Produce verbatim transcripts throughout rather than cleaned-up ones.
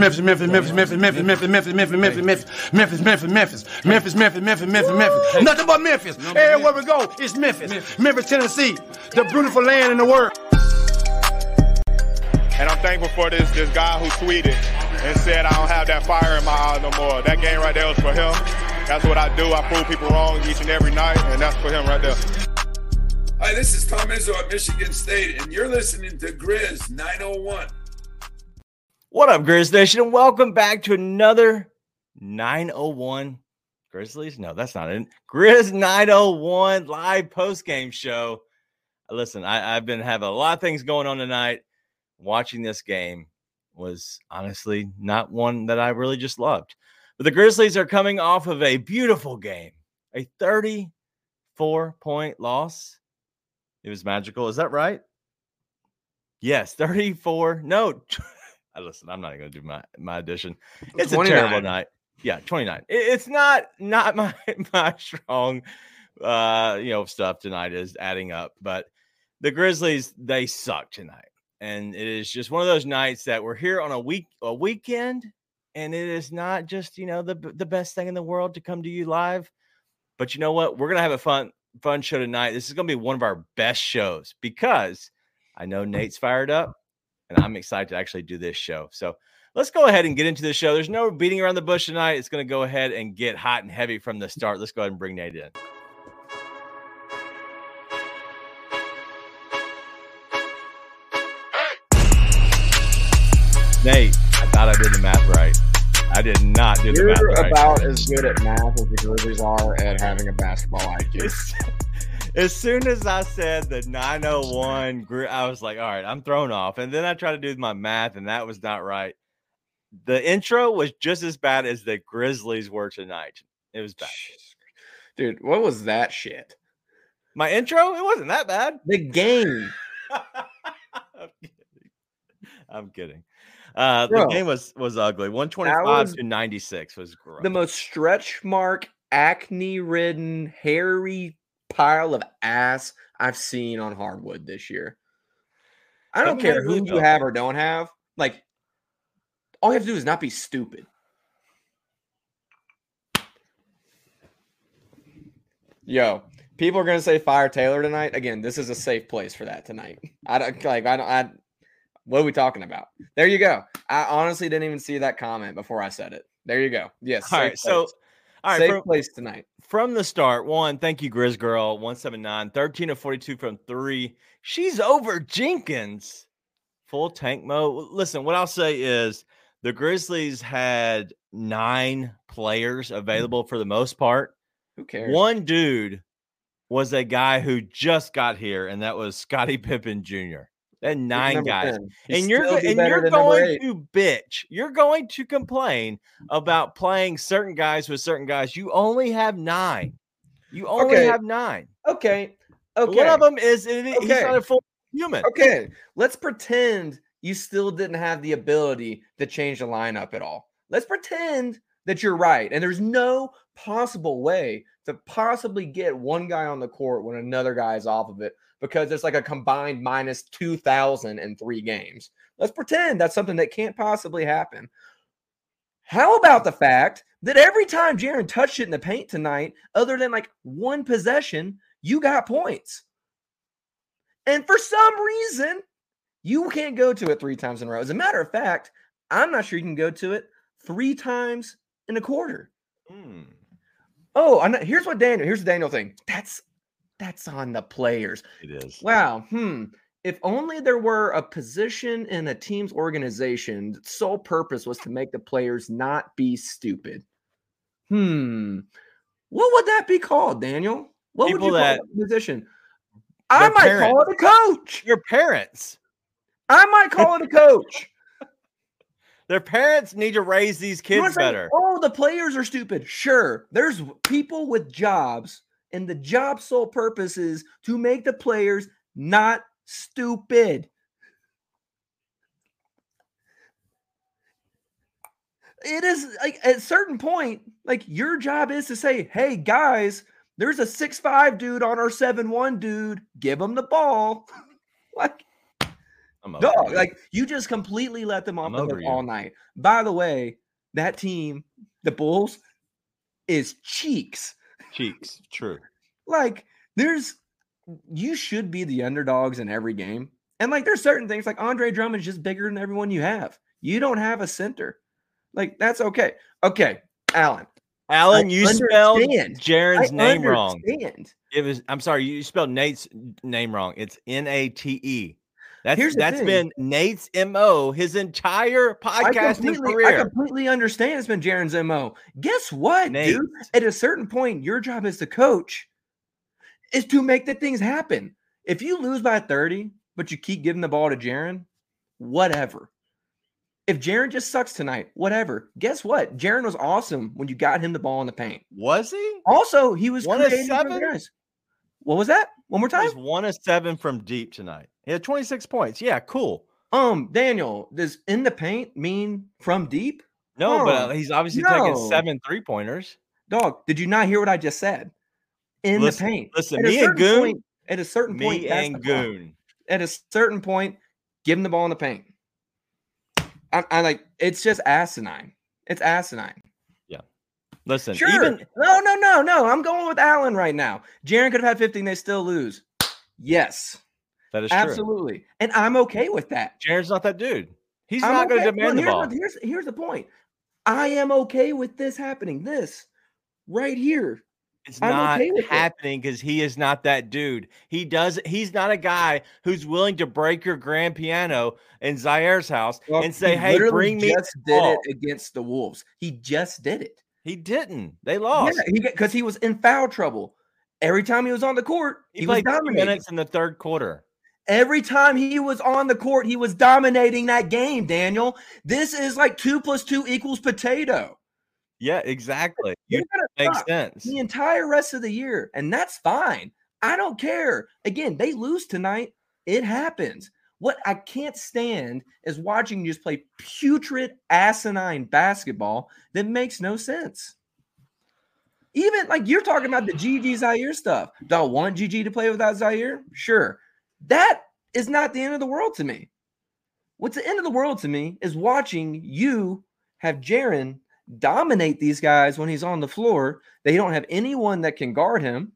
Memphis, Memphis, Memphis, Memphis, Memphis, Memphis, Memphis, Memphis, Memphis, Memphis, Memphis, Memphis, Memphis, Memphis, Memphis, Memphis, Memphis, Memphis. Nothing but Memphis. Everywhere we go, it's Memphis. Memphis, Tennessee, the beautiful land in the world. And I'm thankful for this this guy who tweeted and said I don't have that fire in my eye no more. That game right there was for him. That's what I do. I prove people wrong each and every night, and that's for him right there. Hi, this is Tom Izzo at Michigan State, and you're listening to Grizz nine oh one. What up, Grizz Nation, and welcome back to another nine oh one Grizzlies? No, that's not it. Grizz nine oh one live post-game show. Listen, I, I've been having a lot of things going on tonight. Watching this game was honestly not one that I really just loved. But the Grizzlies are coming off of a beautiful game, a thirty-four point loss. It was magical. Is that right? Yes, thirty-four. No, listen, I'm not going to do my, my addition. It's twenty-nine. A terrible night. Yeah, twenty-nine. It, it's not not my my strong uh, you know stuff tonight is adding up. But the Grizzlies, they suck tonight. And it is just one of those nights that we're here on a week, a weekend, and it is not just, you know, the the best thing in the world to come to you live. But you know what? We're gonna have a fun fun show tonight. This is gonna be one of our best shows because I know Nate's fired up, and I'm excited to actually do this show. So let's go ahead and get into the show. There's no beating around the bush tonight. It's gonna go ahead and get hot and heavy from the start. Let's go ahead and bring Nate in. Nate, I thought I did the math right. I did not do You're the math right. You're about as good at math as the Grizzlies are at having a basketball I Q. As, as soon as I said the nine oh one, I was like, all right, I'm thrown off. And then I tried to do my math, and that was not right. The intro was just as bad as the Grizzlies were tonight. It was bad. Dude, what was that shit? My intro? It wasn't that bad. The game. I'm kidding. I'm kidding. Uh, the Bro, game was was ugly. one twenty-five to ninety-six was gross. The most stretch mark, acne-ridden, hairy pile of ass I've seen on hardwood this year. I don't care who you have or don't have. Like, all you have to do is not be stupid. Yo, people are gonna say fire Taylor tonight. Again, this is a safe place for that tonight. I don't like. I don't. I. What are we talking about? There you go. I honestly didn't even see that comment before I said it. There you go. Yes. All right. Place. So, all right. Safe from, place tonight. From the start, one, thank you, Grizz Girl, one seventy-nine, thirteen of forty-two from three. She's over Jenkins. Full tank mode. Listen, what I'll say is the Grizzlies had nine players available for the most part. Who cares? One dude was a guy who just got here, and that was Scottie Pippen Junior And nine guys, and you're and you're going to bitch. You're going to complain about playing certain guys with certain guys. You only have nine. You only okay. have nine. Okay. Okay. One of them is okay. He's not a full human. Okay. Let's pretend you still didn't have the ability to change the lineup at all. Let's pretend that you're right, and there's no possible way to possibly get one guy on the court when another guy is off of it, because it's like a combined minus two thousand in three games. Let's pretend that's something that can't possibly happen. How about the fact that every time Jaren touched it in the paint tonight, other than like one possession, you got points? And for some reason, you can't go to it three times in a row. As a matter of fact, I'm not sure you can go to it three times in a quarter. Hmm. Oh, I'm not, here's what Daniel, here's the Daniel thing. That's That's on the players. It is. Wow. Hmm. If only there were a position in a team's organization that sole purpose was to make the players not be stupid. Hmm. What would that be called, Daniel? What People would you that, call that position? I might parents. call it a coach. Your parents. I might call it a coach. Their parents need to raise these kids You know better. Oh, the players are stupid. Sure. There's people with jobs, and the job sole purpose is to make the players not stupid. It is like at a certain point, like your job is to say, hey, guys, there's a six five dude on our seven one dude. Give him the ball. Like, I'm over Dog, you. like you just completely let them off I'm the hook over you. all night. By the way, that team, the Bulls, is cheeks. Cheeks. True. Like there's, you should be the underdogs in every game. And like there's certain things like Andre Drummond's just bigger than everyone you have. You don't have a center. Like that's okay. Okay, Alan. Alan, I you spelled understand. Jaron's I name wrong. understand. It was. I'm sorry, you spelled Nate's name wrong. It's N A T E. That's Here's the that's thing. been Nate's M O his entire I podcasting completely, I career. completely understand it's been Jaron's M O. Guess what, Nate. dude? At a certain point, your job as the coach is to make the things happen. If you lose by thirty, but you keep giving the ball to Jaron, whatever. If Jaron just sucks tonight, whatever. Guess what? Jaron was awesome when you got him the ball in the paint. Was he? Also, he was One of creating for the seven? guys. What was that? One more He time? was one of seven from deep tonight. He had twenty-six points. Yeah, cool. Um, Daniel, does in the paint mean from deep? No, Huh. but uh, he's obviously taking No. seven three pointers. Dog, did you not hear what I just said? In Listen- the paint. listen, At a me and certain Goon- point- at a certain point, Me that's and the call. Goon. At a certain point, give him the ball in the paint. I, I like it's just asinine. It's asinine. Listen, Sure. even no, no, no, no. I'm going with Allen right now. Jaron could have had fifteen, they still lose. Yes, that is true. absolutely. And I'm okay with that. Jaron's not that dude. He's I'm not going to okay- demand well, the here's ball. what- here's, here's the point. I am okay with this happening. This right here. It's I'm not okay with it. happening because he is not that dude. He does. He's not a guy who's willing to break your grand piano in Zaire's house Well, and say, he "Hey, literally bring me." just the did ball." it against the Wolves. He just did it. He didn't. They lost. Yeah, he because he was in foul trouble. Every time he was on the court, he, he, was played two dominating. minutes in the third quarter. Every time he was on the court, he was dominating that game, Daniel. This is like two plus two equals potato. Yeah, exactly. You're You gonna makes suck sense. the entire rest of the year, and that's fine. I don't care. Again, they lose tonight. It happens. What I can't stand is watching you just play putrid, asinine basketball that makes no sense. Even like you're talking about the G G Zaire stuff. Do I want G G to play without Zaire? Sure. That is not the end of the world to me. What's the end of the world to me is watching you have Jaron dominate these guys when he's on the floor. They don't have anyone that can guard him.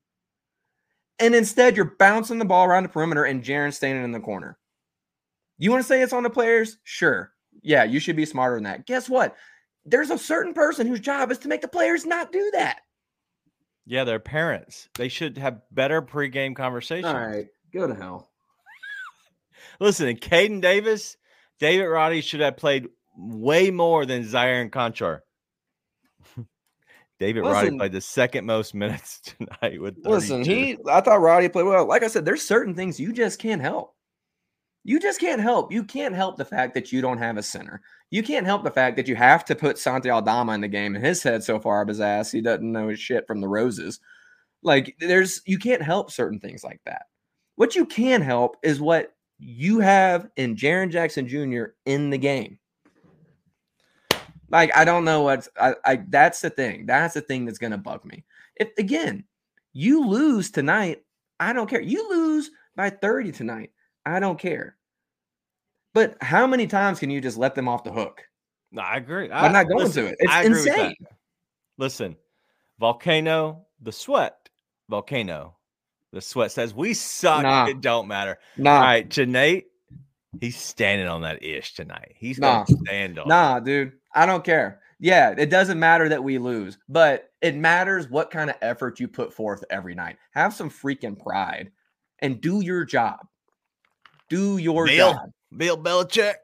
And instead, you're bouncing the ball around the perimeter and Jaron standing in the corner. You want to say it's on the players? Sure. Yeah, you should be smarter than that. Guess what? There's a certain person whose job is to make the players not do that. Yeah, they're parents. They should have better pregame conversations. go to hell. Listen, Caden Davis, David Roddy should have played way more than Zaire and Conchar. David Roddy Listen- played the second most minutes tonight with thirty-two. Listen, he I thought Roddy played well. Like I said, there's certain things you just can't help. You just can't help. You can't help the fact that you don't have a center. You can't help the fact that you have to put Santi Aldama in the game, and his head so far up his ass, he doesn't know his shit from the roses. Like there's you can't help certain things like that. What you can help is what you have in Jaren Jackson Junior in the game. Like, I don't know what's I, I that's the thing. That's the thing that's gonna bug me. If again, you lose tonight, I don't care. You lose by thirty tonight, I don't care. But how many times can you just let them off the hook? No, I agree. I'm not going listen, to it. It's I agree with that. insane. Listen, Volcano, the sweat, Volcano, the sweat says we suck. Nah. It don't matter. Nah, All right, to Nate, he's standing on that ish tonight. He's Nah. gonna stand on. it. nah, dude. I don't care. Yeah, it doesn't matter that we lose, but it matters what kind of effort you put forth every night. Have some freaking pride and do your job. Do your Bill, job. Bill Belichick.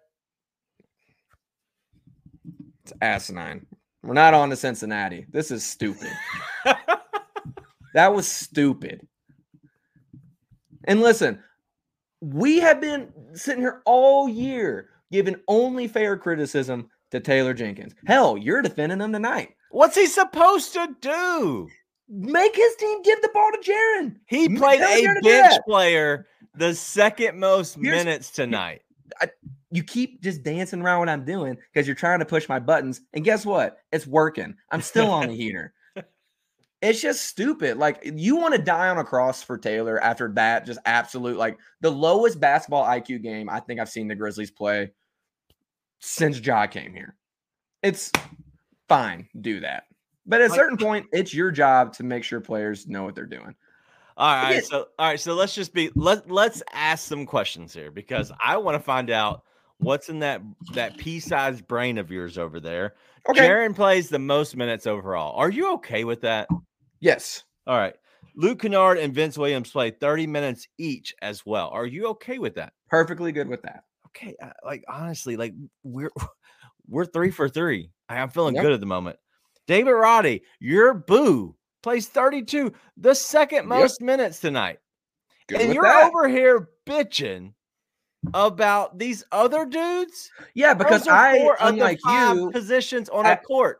It's asinine. We're not on to Cincinnati. This is stupid. That was stupid. And listen, we have been sitting here all year giving only fair criticism to Taylor Jenkins. Hell, you're defending him tonight. What's he supposed to do? Make his team give the ball to Jaron. He M- played tell a Jaron to do bench that. player the second most Here's- minutes tonight. You keep just dancing around what I'm doing because you're trying to push my buttons. And guess what? It's working. I'm still on the heater. It's just stupid. Like, you want to die on a cross for Taylor after that, just absolute, like, the lowest basketball I Q game I think I've seen the Grizzlies play since Ja came here. It's fine, do that. But at a certain point, it's your job to make sure players know what they're doing. All right, Again, so all right, so let's just be let let's ask some questions here because I want to find out what's in that that pea-sized brain of yours over there. Okay. Jaren plays the most minutes overall. Are you okay with that? Yes. All right. Luke Kennard and Vince Williams play thirty minutes each as well. Are you okay with that? Perfectly good with that. Okay, like honestly, like we're we're three for three. I'm feeling yep. good at the moment. David Roddy, your boo, plays thirty-two, the second most yep. minutes tonight. Good and you're that. over here bitching about these other dudes? Yeah, because I, four unlike you, positions on I, a court.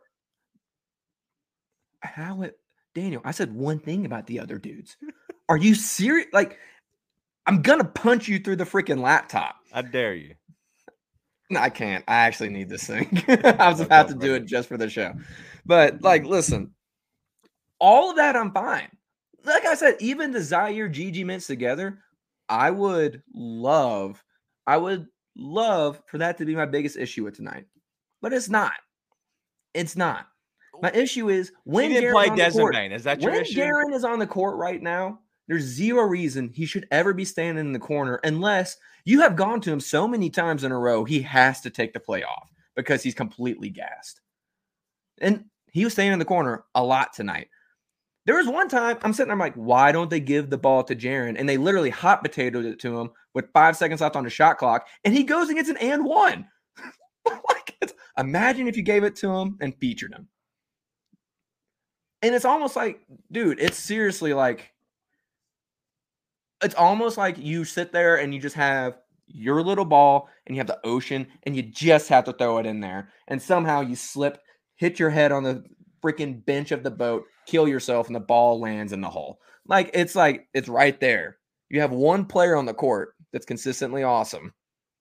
How it, Daniel, I said one thing about the other dudes. Are you serious? Like, I'm going to punch you through the freaking laptop. I dare you. No, I can't. I actually need this thing. I was about to do it just for the show. But, like, listen, all of that, I'm fine. Like I said, even the Zaire G G minutes together, I would love, I would love for that to be my biggest issue with tonight. But it's not. It's not. My issue is when he didn't Jaren play on the Desmond court, Bane. Is that your when issue? Jaren is on the court right now, there's zero reason he should ever be standing in the corner unless you have gone to him so many times in a row, he has to take the play off because he's completely gassed. And he was standing in the corner a lot tonight. There was one time I'm sitting there, I'm like, why don't they give the ball to Jaren? And they literally hot potatoed it to him with five seconds left on the shot clock, and he goes and gets an and one. Like, it's, imagine if you gave it to him and featured him. And it's almost like, dude, it's seriously like, it's almost like you sit there and you just have your little ball and you have the ocean and you just have to throw it in there. And somehow you slip, hit your head on the freaking bench of the boat, kill yourself, and the ball lands in the hole. Like, it's like, it's right there. You have one player on the court that's consistently awesome.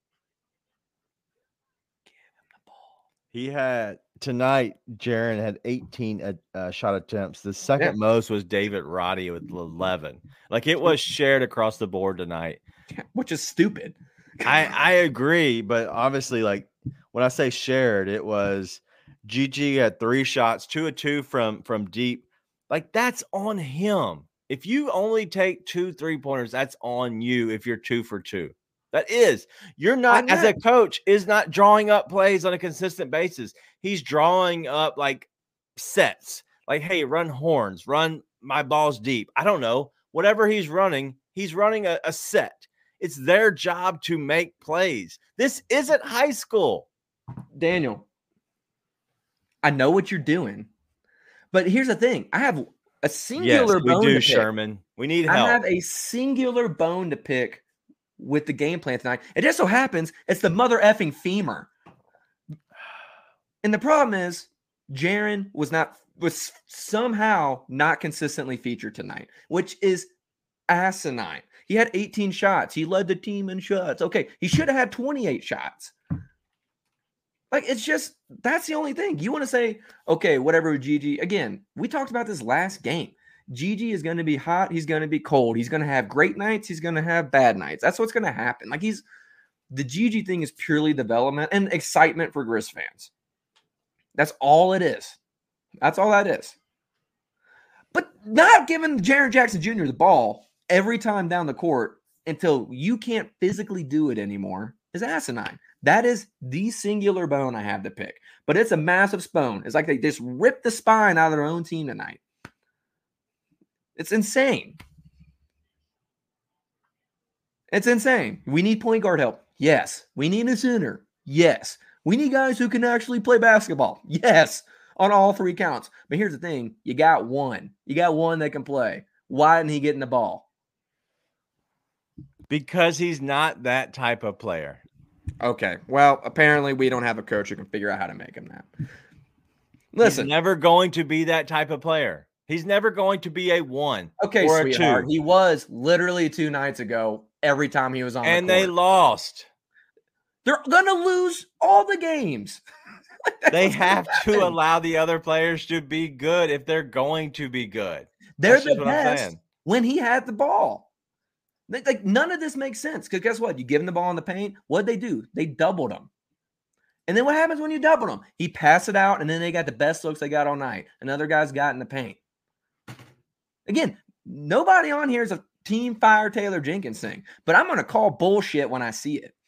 Give him the ball. He had, tonight, Jaren had eighteen uh, uh, shot attempts. The second yeah. most was David Roddy with eleven. Like, it was shared across the board tonight. Which is stupid. I, I agree, but obviously, like, when I say shared, it was G G had three shots, two of two from, from deep. Like, that's on him. If you only take two three-pointers, that's on you if you're two for two. That is. You're not, as a coach, is not drawing up plays on a consistent basis. He's drawing up, like, sets. Like, hey, run horns, run my balls deep. I don't know. Whatever he's running, he's running a, a set. It's their job to make plays. This isn't high school. Daniel, I know what you're doing, but here's the thing. I have a singular yes, bone we do, to pick. Sherman. We need help. I have a singular bone to pick with the game plan tonight. It just so happens it's the mother effing femur. And the problem is Jaren was not was somehow not consistently featured tonight, which is asinine. He had eighteen shots. He led the team in shots. Okay, he should have had twenty-eight shots. Like, it's just, that's the only thing. You want to say, okay, whatever with G G. Again, we talked about this last game. G G is going to be hot. He's going to be cold. He's going to have great nights. He's going to have bad nights. That's what's going to happen. Like, he's, the G G thing is purely development and excitement for Grizz fans. That's all it is. That's all that is. But not giving Jaren Jackson Junior the ball every time down the court until you can't physically do it anymore is asinine. That is the singular bone I have to pick. But it's a massive bone. It's like they just ripped the spine out of their own team tonight. It's insane. It's insane. We need point guard help. Yes. We need a center. Yes. We need guys who can actually play basketball. Yes. On all three counts. But here's the thing. You got one. You got one that can play. Why didn't he get in the ball? Because he's not that type of player. Okay. Well, apparently we don't have a coach who can figure out how to make him that. Listen. He's never going to be that type of player. He's never going to be a one. Okay, or sweetheart. A two. He was literally two nights ago every time he was on and the court. And they lost. They're going to lose all the games. Like, They what's gonna have to happen? allow the other players to be good if they're going to be good. They're That's the just what I'm best saying. when he had the ball. Like, like, none of this makes sense because guess what? You give him the ball in the paint. What'd they do? They doubled him. And then what happens when you double him? He passed it out, and then they got the best looks they got all night. And other guys got in the paint. Again, nobody on here is a team fire Taylor Jenkins thing, but I'm going to call bullshit when I see it.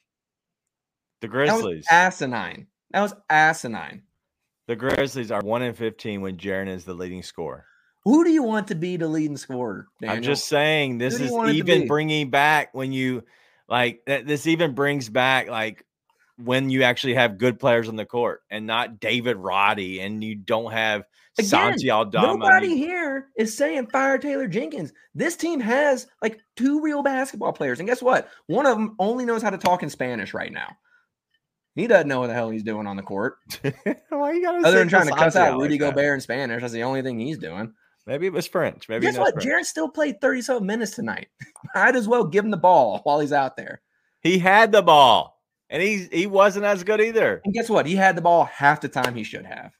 The That was Grizzlies. asinine. That was asinine. The Grizzlies are one in fifteen when Jaren is the leading scorer. Who do you want to be the leading scorer, Daniel? I'm just saying this Who do you is want it to even be? bringing back when you like th- this even brings back like when you actually have good players on the court and not David Roddy and you don't have Again, Santi Aldama. nobody You- here is saying fire Taylor Jenkins. This team has like two real basketball players. And guess what? One of them only knows how to talk in Spanish right now. He doesn't know what the hell he's doing on the court. Why you gotta Other than single trying to cuss Santi out out Rudy like that? Gobert in Spanish. That's the only thing he's doing. Maybe it was French. Maybe Guess he knows what? French. Jaren still played thirty-something minutes tonight. Might as well give him the ball while he's out there. He had the ball, and he he wasn't as good either. And guess what? He had the ball half the time he should have.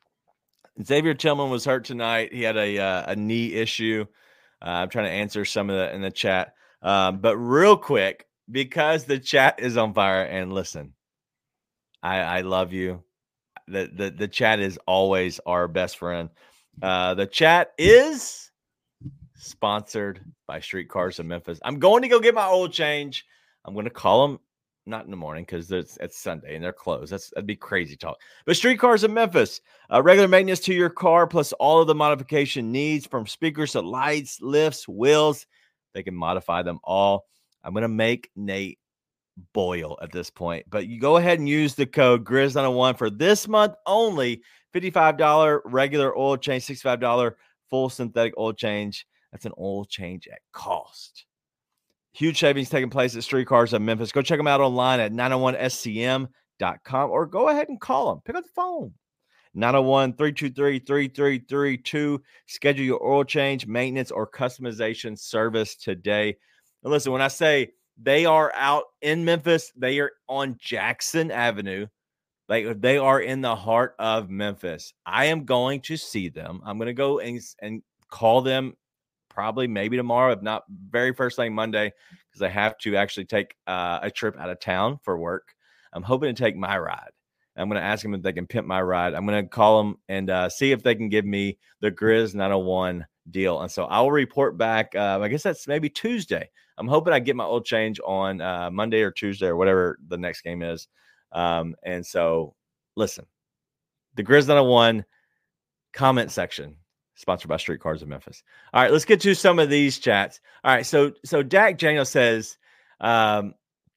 Xavier Tillman was hurt tonight. He had a uh, a knee issue. Uh, I'm trying to answer some of that in the chat. Um, but real quick, because the chat is on fire, and listen, I, I love you. The, the the chat is always our best friend. Uh, the chat is sponsored by Streetcars of Memphis. I'm going to go get my oil change. I'm going to call them, not in the morning because it's, it's Sunday and they're closed. That's, that'd be crazy talk. But Streetcars of Memphis, uh, regular maintenance to your car, plus all of the modification needs from speakers to lights, lifts, wheels. They can modify them all. I'm going to make Nate boil at this point, but you go ahead and use the code Grizz nine oh one for this month only. fifty-five dollars regular oil change, sixty-five dollars full synthetic oil change. That's an oil change at cost. Huge savings taking place at Streetcars of Memphis. Go check them out online at nine oh one S C M dot com or go ahead and call them. Pick up the phone. nine oh one, three two three, three three three two. Schedule your oil change, maintenance, or customization service today. And listen, when I say they are out in Memphis, they are on Jackson Avenue. Like they are in the heart of Memphis. I am going to see them. I'm going to go and, and call them probably maybe tomorrow, if not very first thing Monday, because I have to actually take uh, a trip out of town for work. I'm hoping to take my ride. I'm going to ask them if they can pimp my ride. I'm going to call them and uh, see if they can give me the Grizz nine oh one deal. And so I'll report back. Uh, I guess that's maybe Tuesday. I'm hoping I get my oil change on uh, Monday or Tuesday or whatever the next game is. Um, and so, listen, the Grizz nine oh one comment section, sponsored by Streetcars of Memphis. All right, let's get to some of these chats. All right, so so Dak Daniel says, um,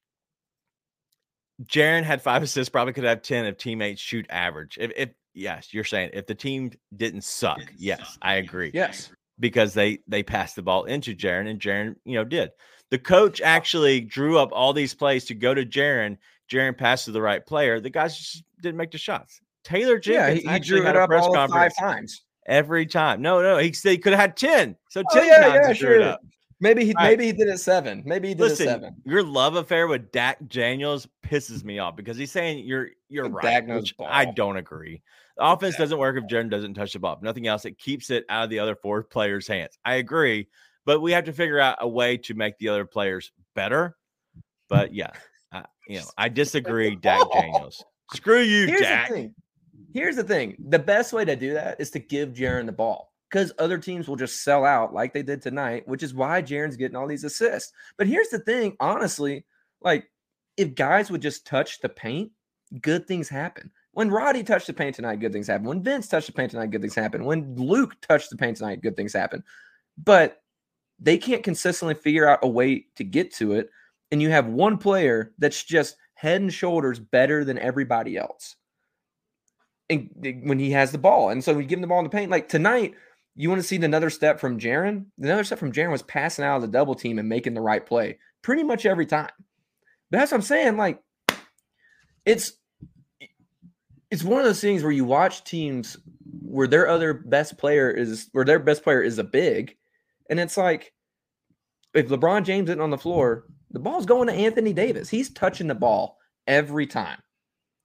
Jaren had five assists, probably could have ten if teammates shoot average. If, if yes, you're saying if the team didn't suck, didn't yes, suck. I agree. Yes, because they they passed the ball into Jaren, and Jaren, you know, did. The coach actually drew up all these plays to go to Jaren. Jaren passed to the right player. The guys just didn't make the shots. Taylor Jenkins yeah, he, he actually drew had it a up press all conference five times every time. No, no, he said he could have had ten. So oh, ten yeah, times yeah, he sure. drew it up. Maybe he All right. maybe he did it seven. Maybe he did Listen, it seven. Your love affair with Dak Daniels pisses me off because he's saying you're you're right. Dak knows Which ball. I don't agree. The offense Dak. doesn't work if Jaren doesn't touch the ball. If nothing else, it keeps it out of the other four players' hands. I agree, but we have to figure out a way to make the other players better. But yeah, I, you know, I disagree. Dak Daniels, screw you, Here's Dak. the thing. Here's the thing. The best way to do that is to give Jaren the ball because other teams will just sell out like they did tonight, which is why Jaren's getting all these assists. But here's the thing, honestly, like if guys would just touch the paint, good things happen. When Roddy touched the paint tonight, good things happen. When Vince touched the paint tonight, good things happen. When Luke touched the paint tonight, good things happen. But they can't consistently figure out a way to get to it. And you have one player that's just head and shoulders better than everybody else. And when he has the ball. And so we give him the ball in the paint. Like tonight, you want to see another step from Jaren? Another step from Jaren was passing out of the double team and making the right play pretty much every time. But that's what I'm saying. Like, it's it's one of those things where you watch teams where their other best player is where their best player is a big, and it's like if LeBron James isn't on the floor, the ball's going to Anthony Davis. He's touching the ball every time.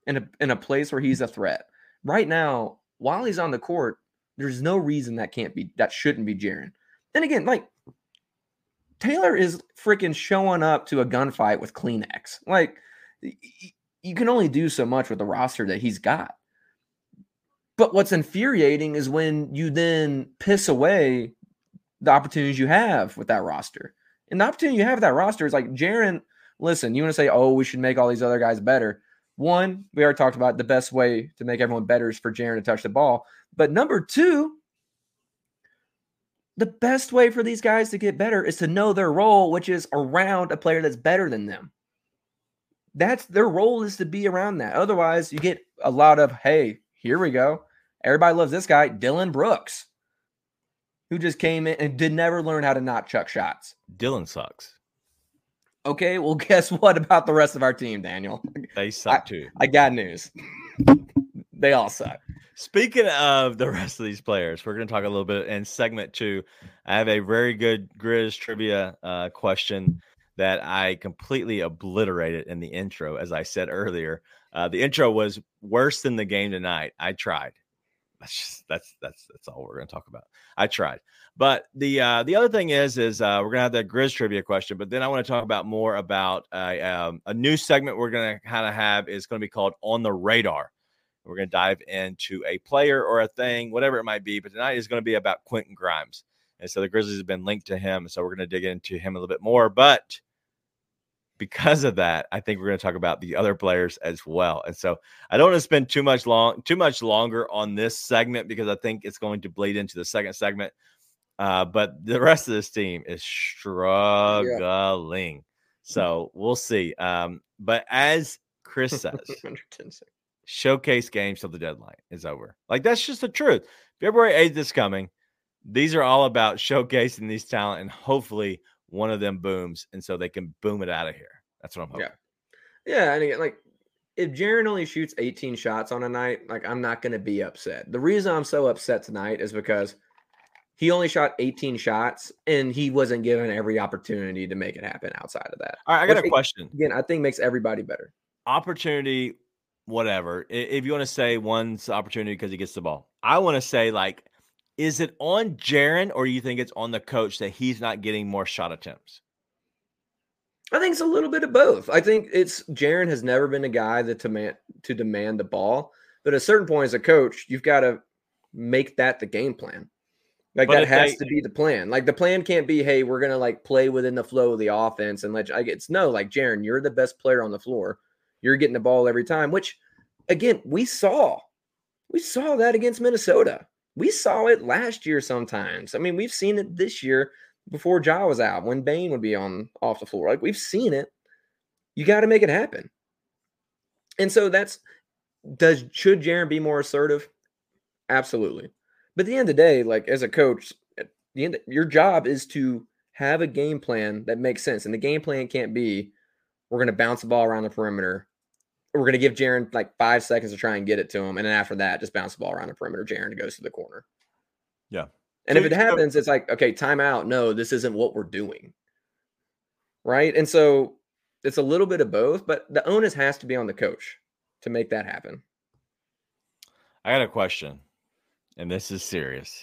in a in a place where he's a threat. Right now, while he's on the court, there's no reason that can't be that shouldn't be Jaren. And again, like Taylor is freaking showing up to a gunfight with Kleenex. Like you can only do so much with the roster that he's got. But what's infuriating is when you then piss away the opportunities you have with that roster. And the opportunity you have with that roster is like Jaren, listen, you want to say, oh, we should make all these other guys better. One, we already talked about the best way to make everyone better is for Jaren to touch the ball. But number two, the best way for these guys to get better is to know their role, which is around a player that's better than them. That's their role, is to be around that. Otherwise, you get a lot of, hey, here we go. Everybody loves this guy, Dylan Brooks, who just came in and did never learn how to not chuck shots. Dylan sucks. Okay, well, guess what about the rest of our team, Daniel? They suck I, too. I got news. They all suck. Speaking of the rest of these players, we're going to talk a little bit in segment two. I have a very good Grizz trivia uh, question that I completely obliterated in the intro, as I said earlier. Uh, the intro was worse than the game tonight. I tried. That's just, that's that's that's all we're going to talk about. I tried. But the uh, the other thing is is uh, we're going to have that Grizz trivia question. But then I want to talk about more about uh, um, a new segment we're going to kind of have is going to be called On the Radar. We're going to dive into a player or a thing, whatever it might be. But tonight is going to be about Quentin Grimes. And so the Grizzlies have been linked to him. So we're going to dig into him a little bit more. But because of that, I think we're going to talk about the other players as well. And so I don't want to spend too much long, too much longer on this segment because I think it's going to bleed into the second segment. Uh, but the rest of this team is struggling. Yeah. So we'll see. Um, but as Chris says, showcase games till the deadline is over. Like, that's just the truth. February eighth is coming. These are all about showcasing these talent, and hopefully one of them booms, and so they can boom it out of here. That's what I'm hoping. Yeah, yeah. And again, like, if Jaren only shoots eighteen shots on a night, like, I'm not going to be upset. The reason I'm so upset tonight is because he only shot eighteen shots, and he wasn't given every opportunity to make it happen outside of that. All right, I got Which, a question. Again, I think makes everybody better. Opportunity, whatever. If you want to say one's opportunity because he gets the ball, I want to say, like, is it on Jaren, or you think it's on the coach that he's not getting more shot attempts? I think it's a little bit of both. I think it's Jaren has never been a guy that demand to demand the ball, but at a certain point as a coach, you've got to make that the game plan. Like, but that has they, to be the plan. Like, the plan can't be, hey, we're gonna like play within the flow of the offense and let. I it's no, like, Jaren, you're the best player on the floor. You're getting the ball every time. Which, again, we saw, we saw that against Minnesota. We saw it last year sometimes. I mean, we've seen it this year before Ja was out, when Bane would be on off the floor. Like, we've seen it. You got to make it happen. And so that's does should Jaren be more assertive? Absolutely. But at the end of the day, like, as a coach, at the end, your job is to have a game plan that makes sense. And the game plan can't be we're going to bounce the ball around the perimeter. We're going to give Jaren like five seconds to try and get it to him. And then after that, just bounce the ball around the perimeter. Jaren goes to the corner. Yeah. And if it happens, it's like, okay, timeout. No, this isn't what we're doing. Right. And so it's a little bit of both, but the onus has to be on the coach to make that happen. I got a question, and this is serious.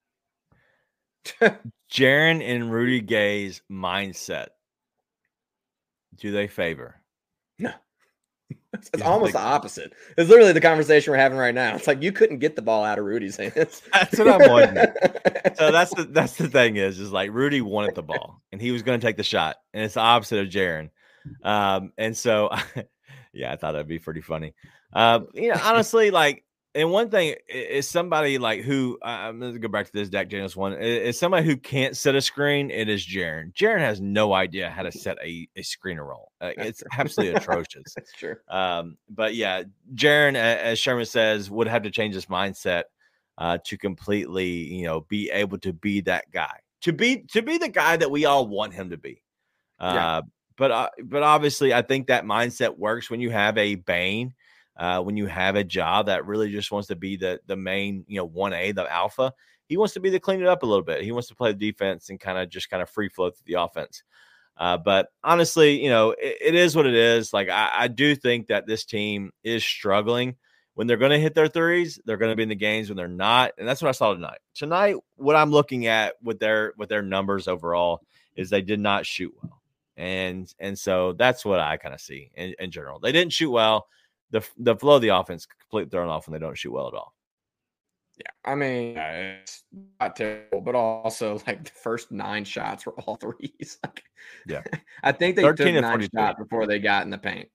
Jaren and Rudy Gay's mindset, do they favor? No. It's, it's almost the opposite. It's literally the conversation we're having right now. It's like you couldn't get the ball out of Rudy's hands. That's what I'm wondering. So that's the that's the thing is is like Rudy wanted the ball and he was going to take the shot, and it's the opposite of Jaren. Um, and so, yeah, I thought that'd be pretty funny. Uh, you know, honestly, like, and one thing is somebody like who I'm going to go back to this Dak Daniels one is somebody who can't set a screen. It is Jaren. Jaren has no idea how to set a, a screener roll. Uh, it's absolutely atrocious. That's true. Um, but yeah, Jaren, as Sherman says, would have to change his mindset uh, to completely, you know, be able to be that guy, to be to be the guy that we all want him to be. Uh, yeah. But uh, but obviously, I think that mindset works when you have a Bane. Uh, when you have a job that really just wants to be the the main, you know, one A, the alpha, he wants to be the clean it up a little bit. He wants to play the defense and kind of just kind of free flow through the offense. Uh, but honestly, you know, it, it is what it is. Like, I, I do think that this team is struggling. When they're going to hit their threes, they're going to be in the games. When they're not, and that's what I saw tonight. Tonight, what I'm looking at with their with their numbers overall is they did not shoot well, and and so that's what I kind of see in, in general. They didn't shoot well. The the flow of the offense completely thrown off when they don't shoot well at all. Yeah, I mean, it's not terrible, but also like the first nine shots were all threes. Like, yeah, I think they took nine shots before they got in the paint.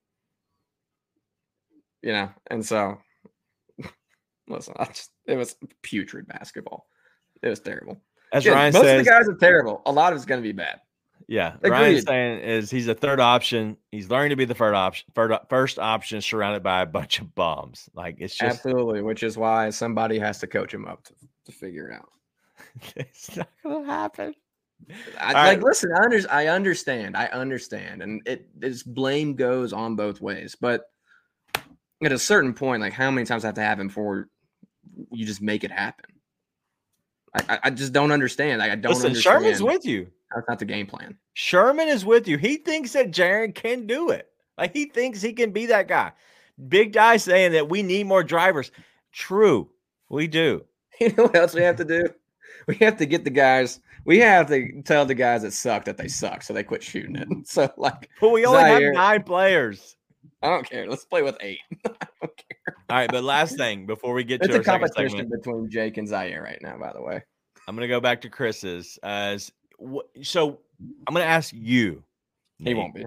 You know, and so. Listen, I just, it was putrid basketball. It was terrible. As Again, Ryan most says, of the guys are terrible. A lot of it's going to be bad. Yeah, Agreed. Ryan's saying is he's a third option. He's learning to be the third option, first option, surrounded by a bunch of bums. Like it's just absolutely, which is why somebody has to coach him up to, to figure it out. It's not going to happen. I, like, right. listen, I, under, I understand. I understand, and it this blame goes on both ways. But at a certain point, like how many times I have to happen before you just make it happen? I, I just don't understand. Like, I don't Listen, understand. Sherman's with you. That's not the game plan. Sherman is with you. He thinks that Jaren can do it. Like, he thinks he can be that guy. Big guy saying that we need more drivers. True. We do. You know what else we have to do? We have to get the guys. We have to tell the guys that suck that they suck, so they quit shooting it. So, like, but we only Zaire, have nine players. I don't care. Let's play with eight. I don't care. All right, but last thing before we get it's to a our second competition segment, between Jake and Zaire right now. By the way, I'm going to go back to Chris's. As so, I'm going to ask you. He Nate, won't be.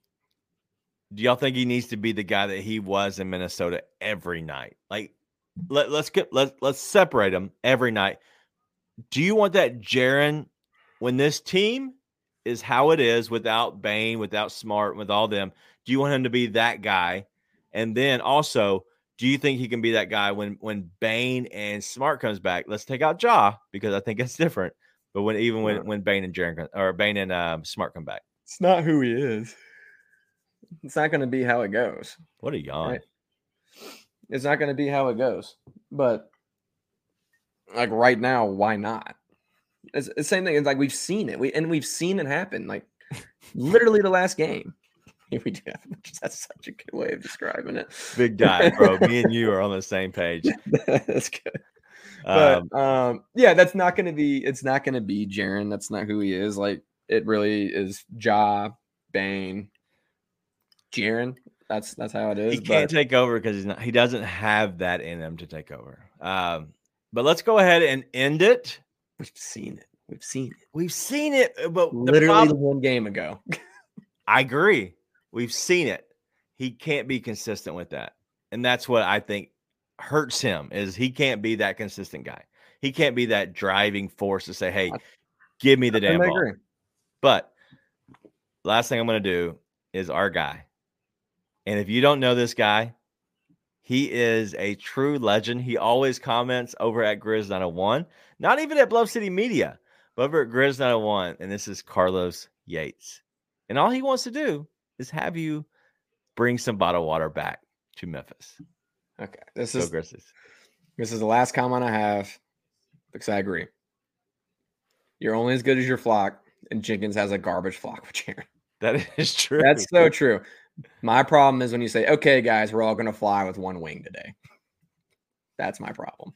Do y'all think he needs to be the guy that he was in Minnesota every night? Like, let, let's get let's let's separate him every night. Do you want that Jaren when this team is how it is without Bane, without Smart, with all them? Do you want him to be that guy? And then also, do you think he can be that guy when when Bane and Smart comes back? Let's take out Ja because I think it's different. But when even when when Bane and Jaren or Bane and um, Smart come back, it's not who he is. It's not going to be how it goes. What a yawn! Right? It's not going to be how it goes. But like right now, why not? It's the same thing. It's like we've seen it. We and we've seen it happen. Like literally the last game. We do. That's such a good way of describing it. Big guy, bro. Me and you are on the same page. That's good. But um, um, yeah, that's not going to be. It's not going to be Jaren. That's not who he is. Like it really is. Ja, Bane, Jaren. That's that's how it is. He but... can't take over because he's not. He doesn't have that in him to take over. Um, but let's go ahead and end it. We've seen it. We've seen it. We've seen it. But literally problem, one game ago. I agree. We've seen it. He can't be consistent with that. And that's what I think hurts him is he can't be that consistent guy. He can't be that driving force to say, hey, give me the damn ball. Agree. But last thing I'm going to do is our guy. And if you don't know this guy, he is a true legend. He always comments over at Grizz nine oh one, not even at Bluff City Media, but over at Grizz nine oh one. And this is Carlos Yates. And all he wants to do is have you bring some bottled water back to Memphis. Okay. This Go is Grizzlies. This is the last comment I have because I agree. You're only as good as your flock, and Jenkins has a garbage flock with Jaren. That is true. That's so true. My problem is when you say, okay, guys, we're all going to fly with one wing today. That's my problem.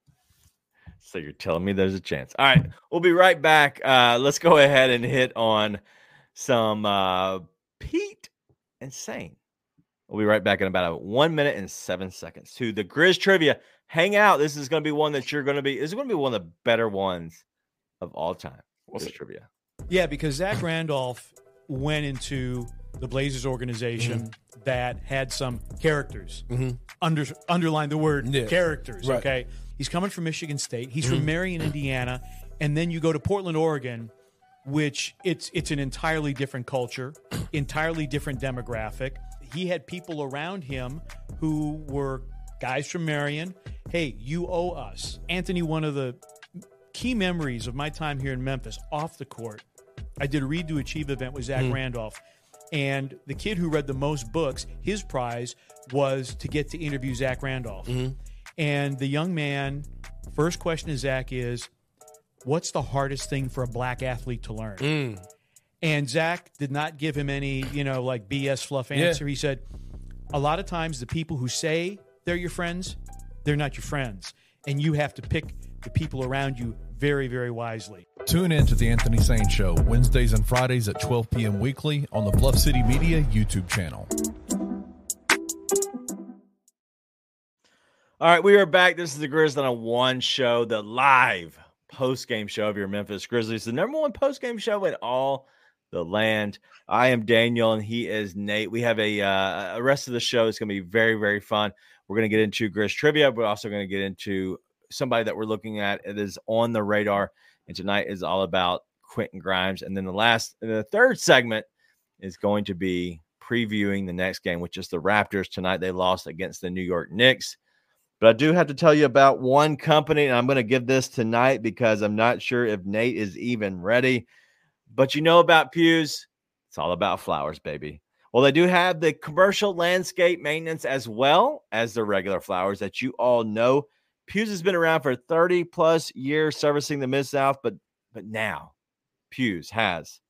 So you're telling me there's a chance. All right. We'll be right back. Uh, let's go ahead and hit on some uh, Pete and Sane. We'll be right back in about a one minute and seven seconds to the Grizz Trivia. Hang out. This is going to be one that you're going to be, this is going to be one of the better ones of all time. What's the trivia? Yeah, because Zach Randolph went into the Blazers organization mm-hmm. that had some characters. Mm-hmm. Under, underline the word yeah. characters, right. Okay? He's coming from Michigan State. He's mm-hmm. from Marion, Indiana. And then you go to Portland, Oregon, which it's it's an entirely different culture, entirely different demographic. He had people around him who were guys from Marion. Hey, you owe us. Anthony, one of the key memories of my time here in Memphis, off the court, I did a Read to Achieve event with Zach mm. Randolph. And the kid who read the most books, his prize was to get to interview Zach Randolph. Mm-hmm. And the young man, first question to Zach is, what's the hardest thing for a black athlete to learn? Mm. And Zach did not give him any, you know, like B S fluff answer. Yeah. He said, a lot of times the people who say they're your friends, they're not your friends. And you have to pick the people around you very, very wisely. Tune in to The Anthony Sane Show, Wednesdays and Fridays at twelve p.m. weekly on the Bluff City Media YouTube channel. All right, we are back. This is the Grizz nine oh one show, the live post-game show of your Memphis Grizzlies, the number one post-game show in all the land. I am Daniel, and he is Nate. We have a, uh, a rest of the show. It's going to be very, very fun. We're going to get into Grizz trivia. We're also going to get into somebody that we're looking at. It is on the radar, and tonight is all about Quentin Grimes. And then the last, the third segment is going to be previewing the next game, which is the Raptors. Tonight they lost against the New York Knicks. But I do have to tell you about one company, and I'm going to give this tonight because I'm not sure if Nate is even ready. But you know about Pews, it's all about flowers, baby. Well, they do have the commercial landscape maintenance as well as the regular flowers that you all know. Pews has been around for thirty plus years servicing the Mid-South, but but now Pews has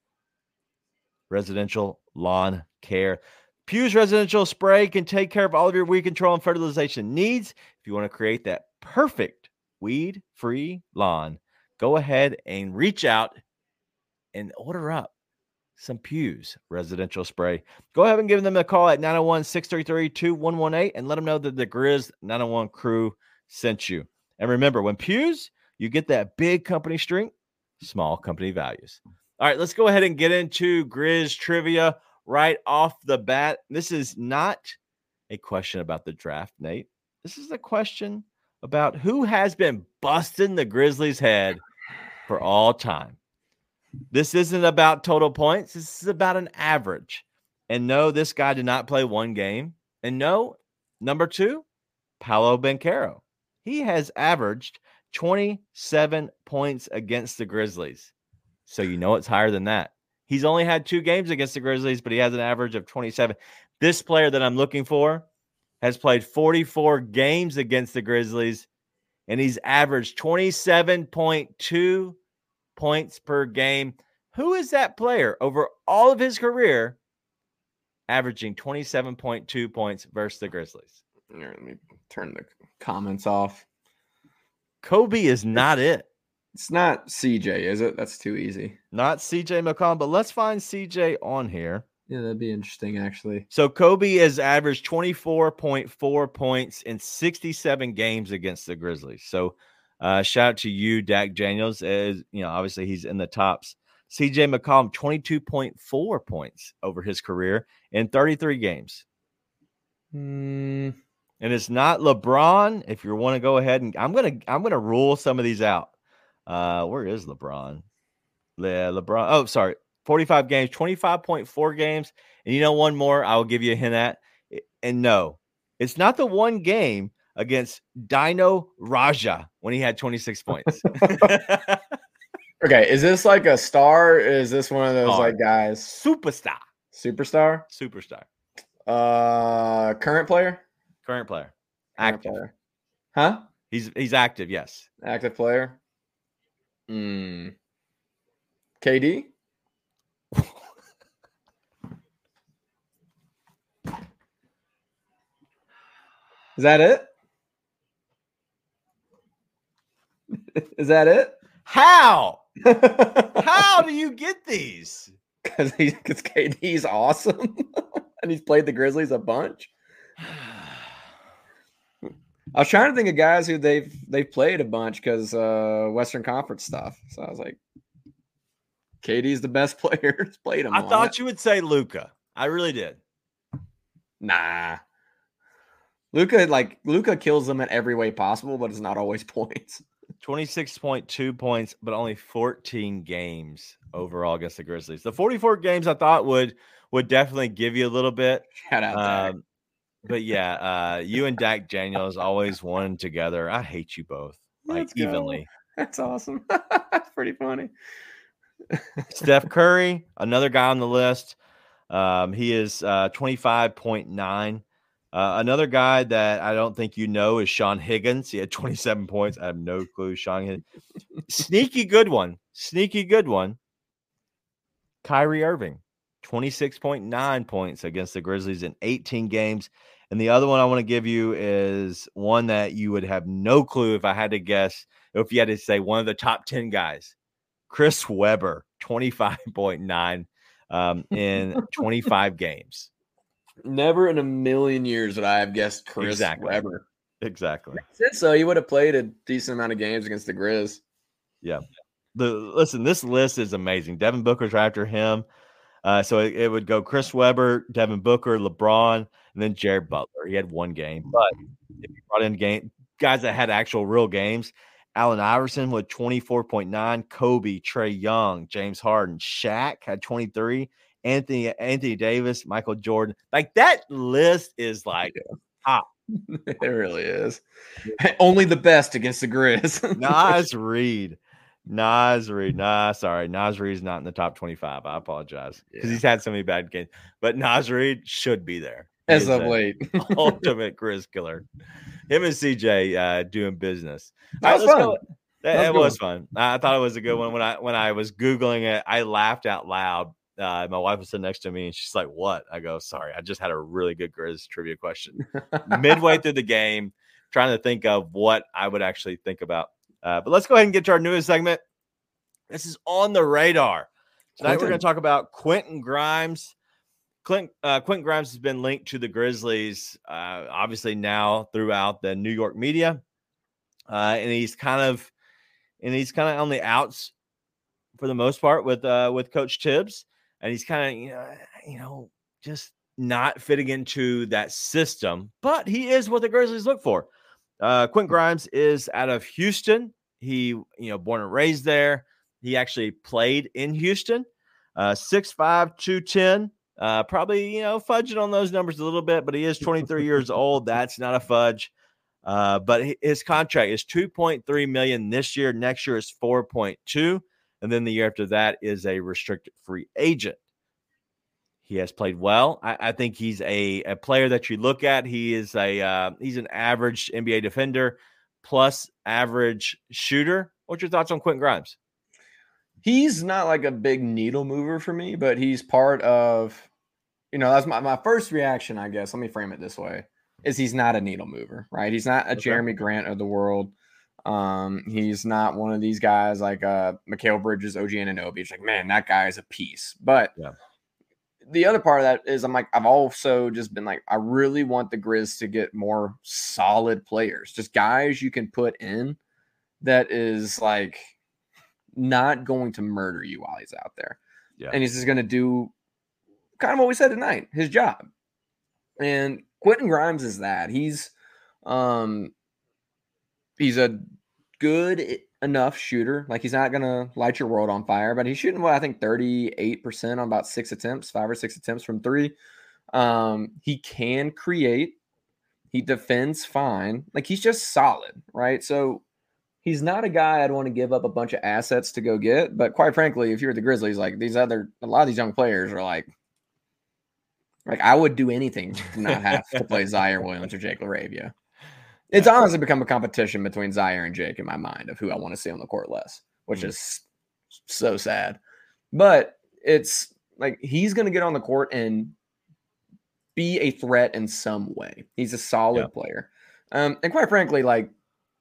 residential lawn care. Pews Residential Spray can take care of all of your weed control and fertilization needs. If you want to create that perfect weed-free lawn, go ahead and reach out and order up some Pews Residential Spray. Go ahead and give them a call at nine oh one, six three three, two one one eight and let them know that the Grizz nine oh one crew sent you. And remember, when Pews, you get that big company strength, small company values. All right, let's go ahead and get into Grizz trivia right off the bat. This is not a question about the draft, Nate. This is a question about who has been busting the Grizzlies' head for all time. This isn't about total points. This is about an average. And no, this guy did not play one game. And no, number two, Paolo Banchero. He has averaged twenty-seven points against the Grizzlies. So you know it's higher than that. He's only had two games against the Grizzlies, but he has an average of twenty-seven. This player that I'm looking for has played forty-four games against the Grizzlies, and he's averaged twenty-seven point two points per game. Who is that player over all of his career averaging twenty-seven point two points versus the Grizzlies? Here, let me turn the comments off. Kobe is not it. It's not C J, is it? That's too easy. Not C J McCollum, but let's find C J on here. Yeah, that'd be interesting, actually. So Kobe has averaged twenty-four point four points in sixty-seven games against the Grizzlies. So uh, shout out to you, Dak Daniels. As, you know, obviously he's in the tops. C J McCollum, twenty-two point four points over his career in thirty-three games. Mm. And it's not LeBron. If you want to go ahead and I'm gonna I'm gonna rule some of these out. Uh, where is LeBron? Yeah, LeBron. Oh, sorry. forty-five games, twenty-five point four games. And you know, one more I'll give you a hint at. And no, it's not the one game against Dino Raja when he had twenty-six points. Okay, is this like a star? Or is this one of those Star. like guys? Superstar. Superstar? Superstar. Uh, current player? Current player. Current Active. player. Huh? He's he's active, yes. Active player? Hmm. K D? Is that it? Is that it? How? How do you get these? Because he, because K D's awesome, and he's played the Grizzlies a bunch. I was trying to think of guys who they've they've played a bunch because uh, Western Conference stuff. So I was like, K D's the best player. He's played him. I thought you would say Luka. I really did. Nah. Luka like Luka kills them in every way possible, but it's not always points. twenty-six point two points, but only fourteen games overall against the Grizzlies. The forty-four games I thought would would definitely give you a little bit. Shout out Dak. Um, but yeah, uh, you and Dak Daniels always won together. I hate you both, like Let's go. evenly. That's awesome. That's pretty funny. Steph Curry, another guy on the list. Um, he is uh, twenty-five point nine. Uh, another guy that I don't think you know is Sean Higgins. He had twenty-seven points. I have no clue. Sean Higgins. Sneaky good one. Sneaky good one. Kyrie Irving, twenty-six point nine points against the Grizzlies in eighteen games. And the other one I want to give you is one that you would have no clue if I had to guess, if you had to say one of the top ten guys. Chris Webber, twenty-five point nine um, in twenty-five games. Never in a million years would I have guessed Chris exactly. Webber. Exactly. So he would have played a decent amount of games against the Grizz. Yeah. The listen, this list is amazing. Devin Booker's right after him. Uh, so it, it would go Chris Webber, Devin Booker, LeBron, and then Jared Butler. He had one game. But if you brought in game guys that had actual real games, Allen Iverson with twenty-four point nine, Kobe, Trae Young, James Harden, Shaq had twenty-three, Anthony Anthony Davis, Michael Jordan. Like that list is like top. It really is. Only the best against the Grizz. Naz Reid. Naz Reid. Nah, sorry. Naz Reid's not in the top twenty-five. I apologize. Because yeah. he's had so many bad games. But Naz Reid should be there. He As of late. Ultimate Grizz killer. Him and C J uh, doing business. That was fun. That, that was fun. I thought it was a good one. When I when I was Googling it, I laughed out loud. Uh, my wife was sitting next to me, and she's like, "What?" I go, "Sorry, I just had a really good Grizz trivia question." Midway through the game, trying to think of what I would actually think about. Uh, but let's go ahead and get to our newest segment. This is On the Radar. Tonight Quentin. We're going to talk about Quentin Grimes. Clint, uh, Quentin Grimes has been linked to the Grizzlies, uh, obviously now throughout the New York media, uh, and he's kind of, and he's kind of on the outs for the most part with uh, with Coach Tibbs. And he's kind of, you know, you know, just not fitting into that system. But he is what the Grizzlies look for. Uh, Quentin Grimes is out of Houston. He, you know, born and raised there. He actually played in Houston. Uh, six five, two ten. Uh, probably, you know, fudging on those numbers a little bit, but he is twenty-three years old. That's not a fudge. Uh, but his contract is two point three million dollars this year. Next year is four point two. And then the year after that is a restricted free agent. He has played well. I, I think he's a, a player that you look at. He is a uh, he's an average N B A defender plus average shooter. What's your thoughts on Quentin Grimes? He's not like a big needle mover for me, but he's part of, you know, that's my, my first reaction, I guess. Let me frame it this way, is he's not a needle mover, right? He's not a okay. Jeremy Grant of the world. Um, he's not one of these guys like uh Mikal Bridges, O G Anunoby. It's like, man, that guy is a piece. But yeah. the other part of that is I'm like, I've also just been like, I really want the Grizz to get more solid players, just guys you can put in that is like not going to murder you while he's out there. Yeah. And he's just going to do kind of what we said tonight, his job. And Quentin Grimes is that. He's um he's a good enough shooter. Like, he's not going to light your world on fire, but he's shooting, what, I think thirty-eight percent on about six attempts, five or six attempts from three. Um, he can create. He defends fine. Like, he's just solid, right? So he's not a guy I'd want to give up a bunch of assets to go get. But quite frankly, if you're the Grizzlies, like these other, a lot of these young players are like, like I would do anything to not have to play Zaire Williams or Jake LaRavia. It's yeah. honestly become a competition between Zaire and Jake in my mind of who I want to see on the court less, which mm. is so sad. But it's like he's going to get on the court and be a threat in some way. He's a solid yeah. player. Um, and quite frankly, like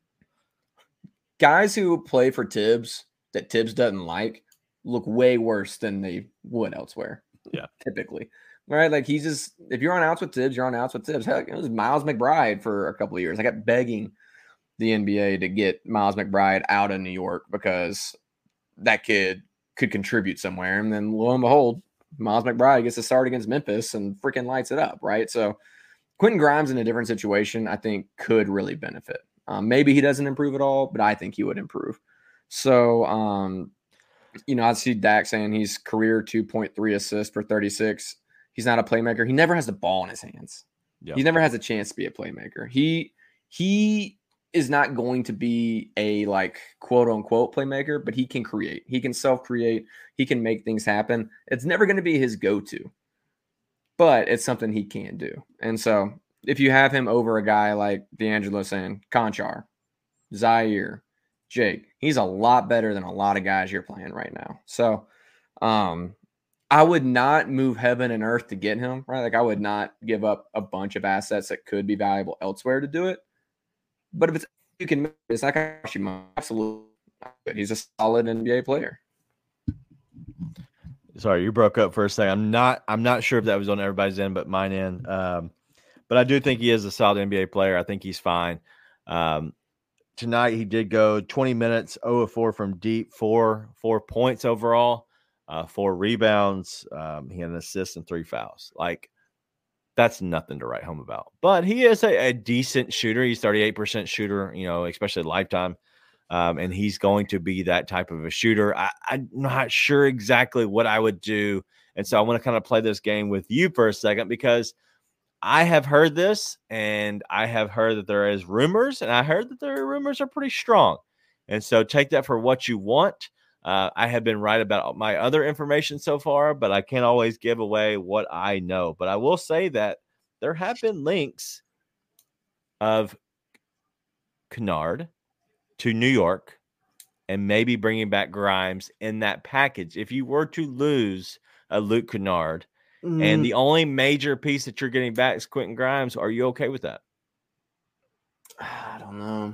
guys who play for Tibbs that Tibbs doesn't like look way worse than they would elsewhere. Yeah, typically. Right, like he's just, if you're on outs with Tibbs, you're on outs with Tibbs. Heck, it was Miles McBride for a couple of years. I kept begging the N B A to get Miles McBride out of New York because that kid could contribute somewhere. And then lo and behold, Miles McBride gets to start against Memphis and freaking lights it up, right? So Quentin Grimes in a different situation, I think, could really benefit. Um, maybe he doesn't improve at all, but I think he would improve. So, um, you know, I see Dak saying he's career two point three assists for thirty-six. He's not a playmaker. He never has the ball in his hands. Yep. He never has a chance to be a playmaker. He he is not going to be a like quote unquote playmaker, but he can create. He can self-create. He can make things happen. It's never going to be his go-to, but it's something he can do. And so if you have him over a guy like D'Angelo saying, Conchar, Zaire, Jake, he's a lot better than a lot of guys you're playing right now. So um I would not move heaven and earth to get him, right? Like I would not give up a bunch of assets that could be valuable elsewhere to do it. But if it's you can, it's not going to cost you absolutely. He's a solid N B A player. Sorry, you broke up for a second. I'm not. I'm not sure if that was on everybody's end, but mine end. Um, but I do think he is a solid N B A player. I think he's fine. Um, tonight he did go twenty minutes, zero of four from deep, four four points overall, uh, four rebounds. Um, he had an assist and three fouls. Like that's nothing to write home about. But he is a, a decent shooter. He's thirty-eight percent shooter. You know, especially lifetime. Um, and he's going to be that type of a shooter. I, I'm not sure exactly what I would do. And so I want to kind of play this game with you for a second because I have heard this and I have heard that there is rumors and I heard that their rumors are pretty strong. And so take that for what you want. Uh, I have been right about my other information so far, but I can't always give away what I know. But I will say that there have been links of Kennard to New York and maybe bringing back Grimes in that package. If you were to lose a Luke Kennard mm. and the only major piece that you're getting back is Quentin Grimes, are you okay with that? I don't know.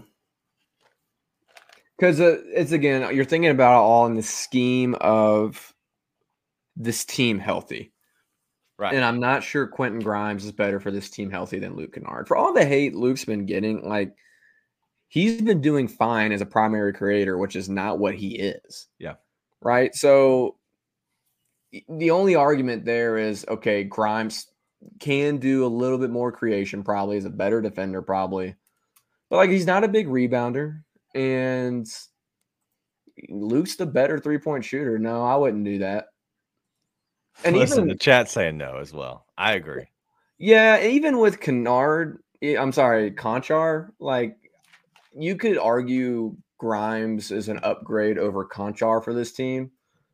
Because uh, it's, again, you're thinking about it all in the scheme of this team healthy. Right. And I'm not sure Quentin Grimes is better for this team healthy than Luke Kennard. For all the hate Luke's been getting, like, he's been doing fine as a primary creator, which is not what he is. Yeah. Right. So the only argument there is, okay, Grimes can do a little bit more creation, probably is a better defender, probably. But like, he's not a big rebounder and Luke's the better three-point shooter. No, I wouldn't do that. And listen, even the chat's saying no as well. I agree. Yeah. Even with Kennard, I'm sorry, Conchar, like, you could argue Grimes is an upgrade over Conchar for this team.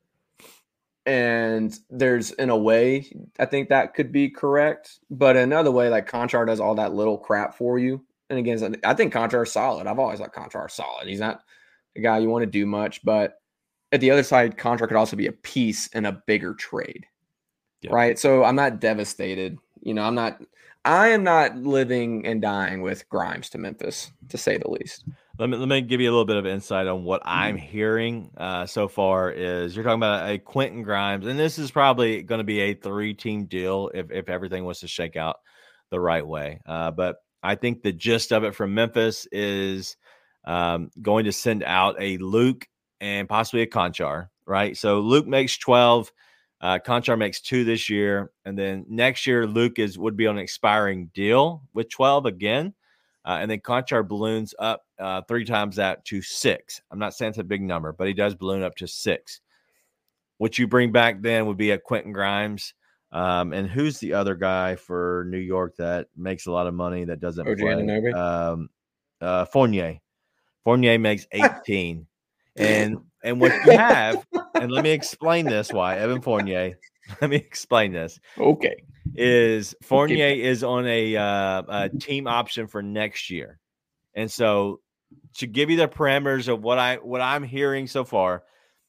And there's, in a way, I think that could be correct. But another way, like Conchar does all that little crap for you. And again, I think Conchar is solid. I've always thought Conchar is solid. He's not a guy you want to do much. But at the other side, Conchar could also be a piece in a bigger trade. Yeah. Right? So I'm not devastated. You know, I'm not... I am not living and dying with Grimes to Memphis, to say the least. Let me let me give you a little bit of insight on what I'm hearing uh, so far. Is you're talking about a Quentin Grimes, and this is probably going to be a three-team deal if if everything was to shake out the right way. Uh, but I think the gist of it from Memphis is um, going to send out a Luke and possibly a Conchar, right? So Luke makes twelve. Uh, Conchar makes two this year, and then next year Luke is would be on an expiring deal with twelve again, uh, and then Conchar balloons up uh, three times that to six. I'm not saying it's a big number, but he does balloon up to six. What you bring back then would be a Quentin Grimes, um, and who's the other guy for New York that makes a lot of money that doesn't O G play? Anunoby? Um, uh, Fournier. Fournier makes eighteen. And and what you have, and let me explain this why, Evan Fournier, let me explain this. Okay. Is Fournier okay. is on a, uh, a team option for next year. And so to give you the parameters of what, I, what I'm hearing so far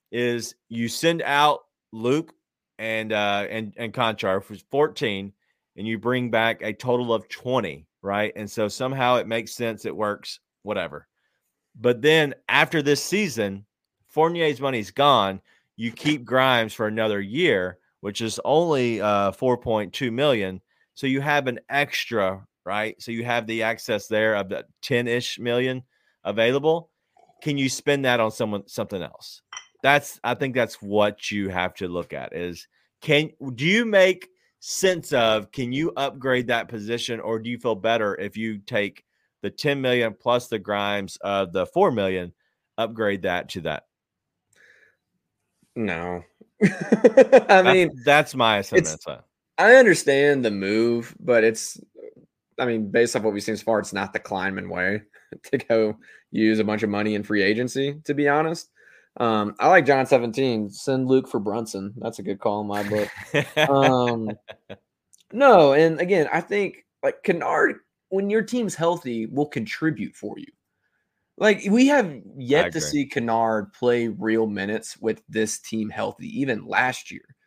is you send out Luke and, uh, and, and Conchar for fourteen, and you bring back a total of twenty, right? And so somehow it makes sense, it works, whatever. But then after this season, Fournier's money's gone. You keep Grimes for another year, which is only uh, four point two million dollars. So you have an extra, right? So you have the access there of the ten-ish million available. Can you spend that on someone something else? That's I think that's what you have to look at is can do you make sense of can you upgrade that position, or do you feel better if you take the ten million plus the Grimes of uh, the four million, upgrade that to that? No. I mean, that's, that's my assessment. I understand the move, but it's, I mean, based off what we've seen so far, it's not the Kleinman way to go use a bunch of money in free agency, to be honest. Um, I like John seventeen. Send Luke for Brunson. That's a good call in my book. um, no, and again, I think like Kennard, when your team's healthy, will contribute for you. Like we have yet to see Kennard play real minutes with this team healthy, even last year.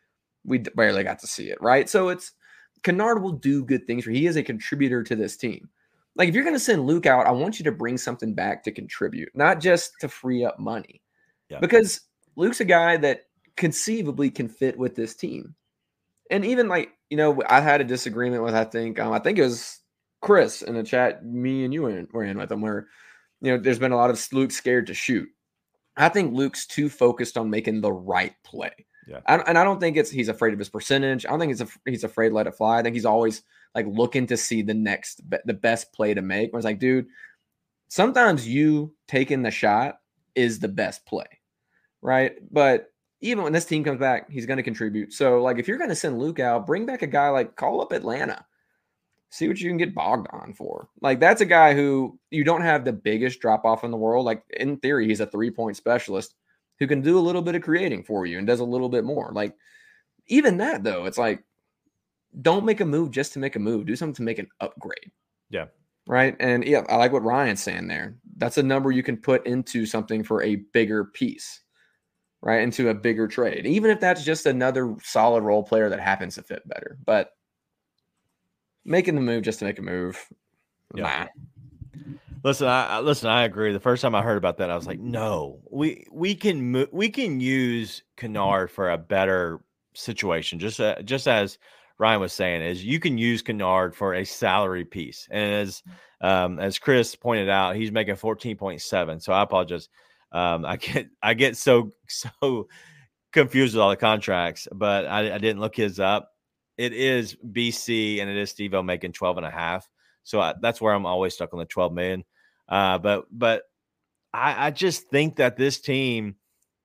we barely got to see it, right? So it's Kennard will do good things for he is a contributor to this team. Like if you're going to send Luke out, I want you to bring something back to contribute, not just to free up money. Yeah. Because Luke's a guy that conceivably can fit with this team. And even like, you know, I had a disagreement with, I think, um, I think it was Chris in the chat, me and you were in, were in with him, where, you know, there's been a lot of Luke scared to shoot. I think Luke's too focused on making the right play. Yeah. I, and I don't think it's he's afraid of his percentage. I don't think he's, a, he's afraid to let it fly. I think he's always like looking to see the next, the best play to make. I was like, dude, sometimes you taking the shot is the best play, right? But even when this team comes back, he's going to contribute. So, like, if you're going to send Luke out, bring back a guy like, call up Atlanta. See what you can get Bogdan for. Like, that's a guy who you don't have the biggest drop-off in the world. Like, in theory, he's a three-point specialist who can do a little bit of creating for you and does a little bit more. Like, even that, though, it's like, don't make a move just to make a move. Do something to make an upgrade. Yeah. Right? And, yeah, I like what Ryan's saying there. That's a number you can put into something for a bigger piece. Right, into a bigger trade, even if that's just another solid role player that happens to fit better. But making the move just to make a move, yeah. Nah. Listen, I listen. I agree. The first time I heard about that, I was like, "No, we we can mo- we can use Kennard for a better situation." Just uh, just as Ryan was saying, is you can use Kennard for a salary piece, and as um, as Chris pointed out, he's making fourteen point seven. So I apologize. Um, I get I get so so confused with all the contracts, but I, I didn't look his up. It is B C and it is Steve-O making twelve and a half. So I, that's where I'm always stuck on the twelve million. Uh, but but I, I just think that this team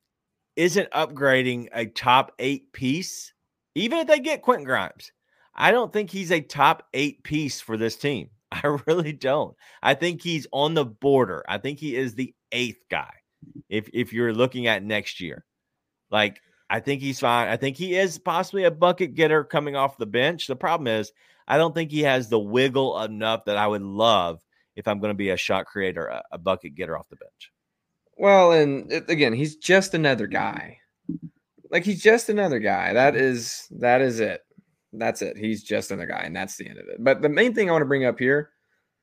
isn't upgrading a top eight piece, even if they get Quentin Grimes. I don't think he's a top eight piece for this team. I really don't. I think he's on the border. I think he is the eighth guy. If if you're looking at next year, like I think he's fine. I think he is possibly a bucket getter coming off the bench. The problem is I don't think he has the wiggle enough that I would love if I'm going to be a shot creator, a, a bucket getter off the bench. Well, and it, again, he's just another guy. Like he's just another guy. That is that is it. That's it. He's just another guy, and that's the end of it. But the main thing I want to bring up here.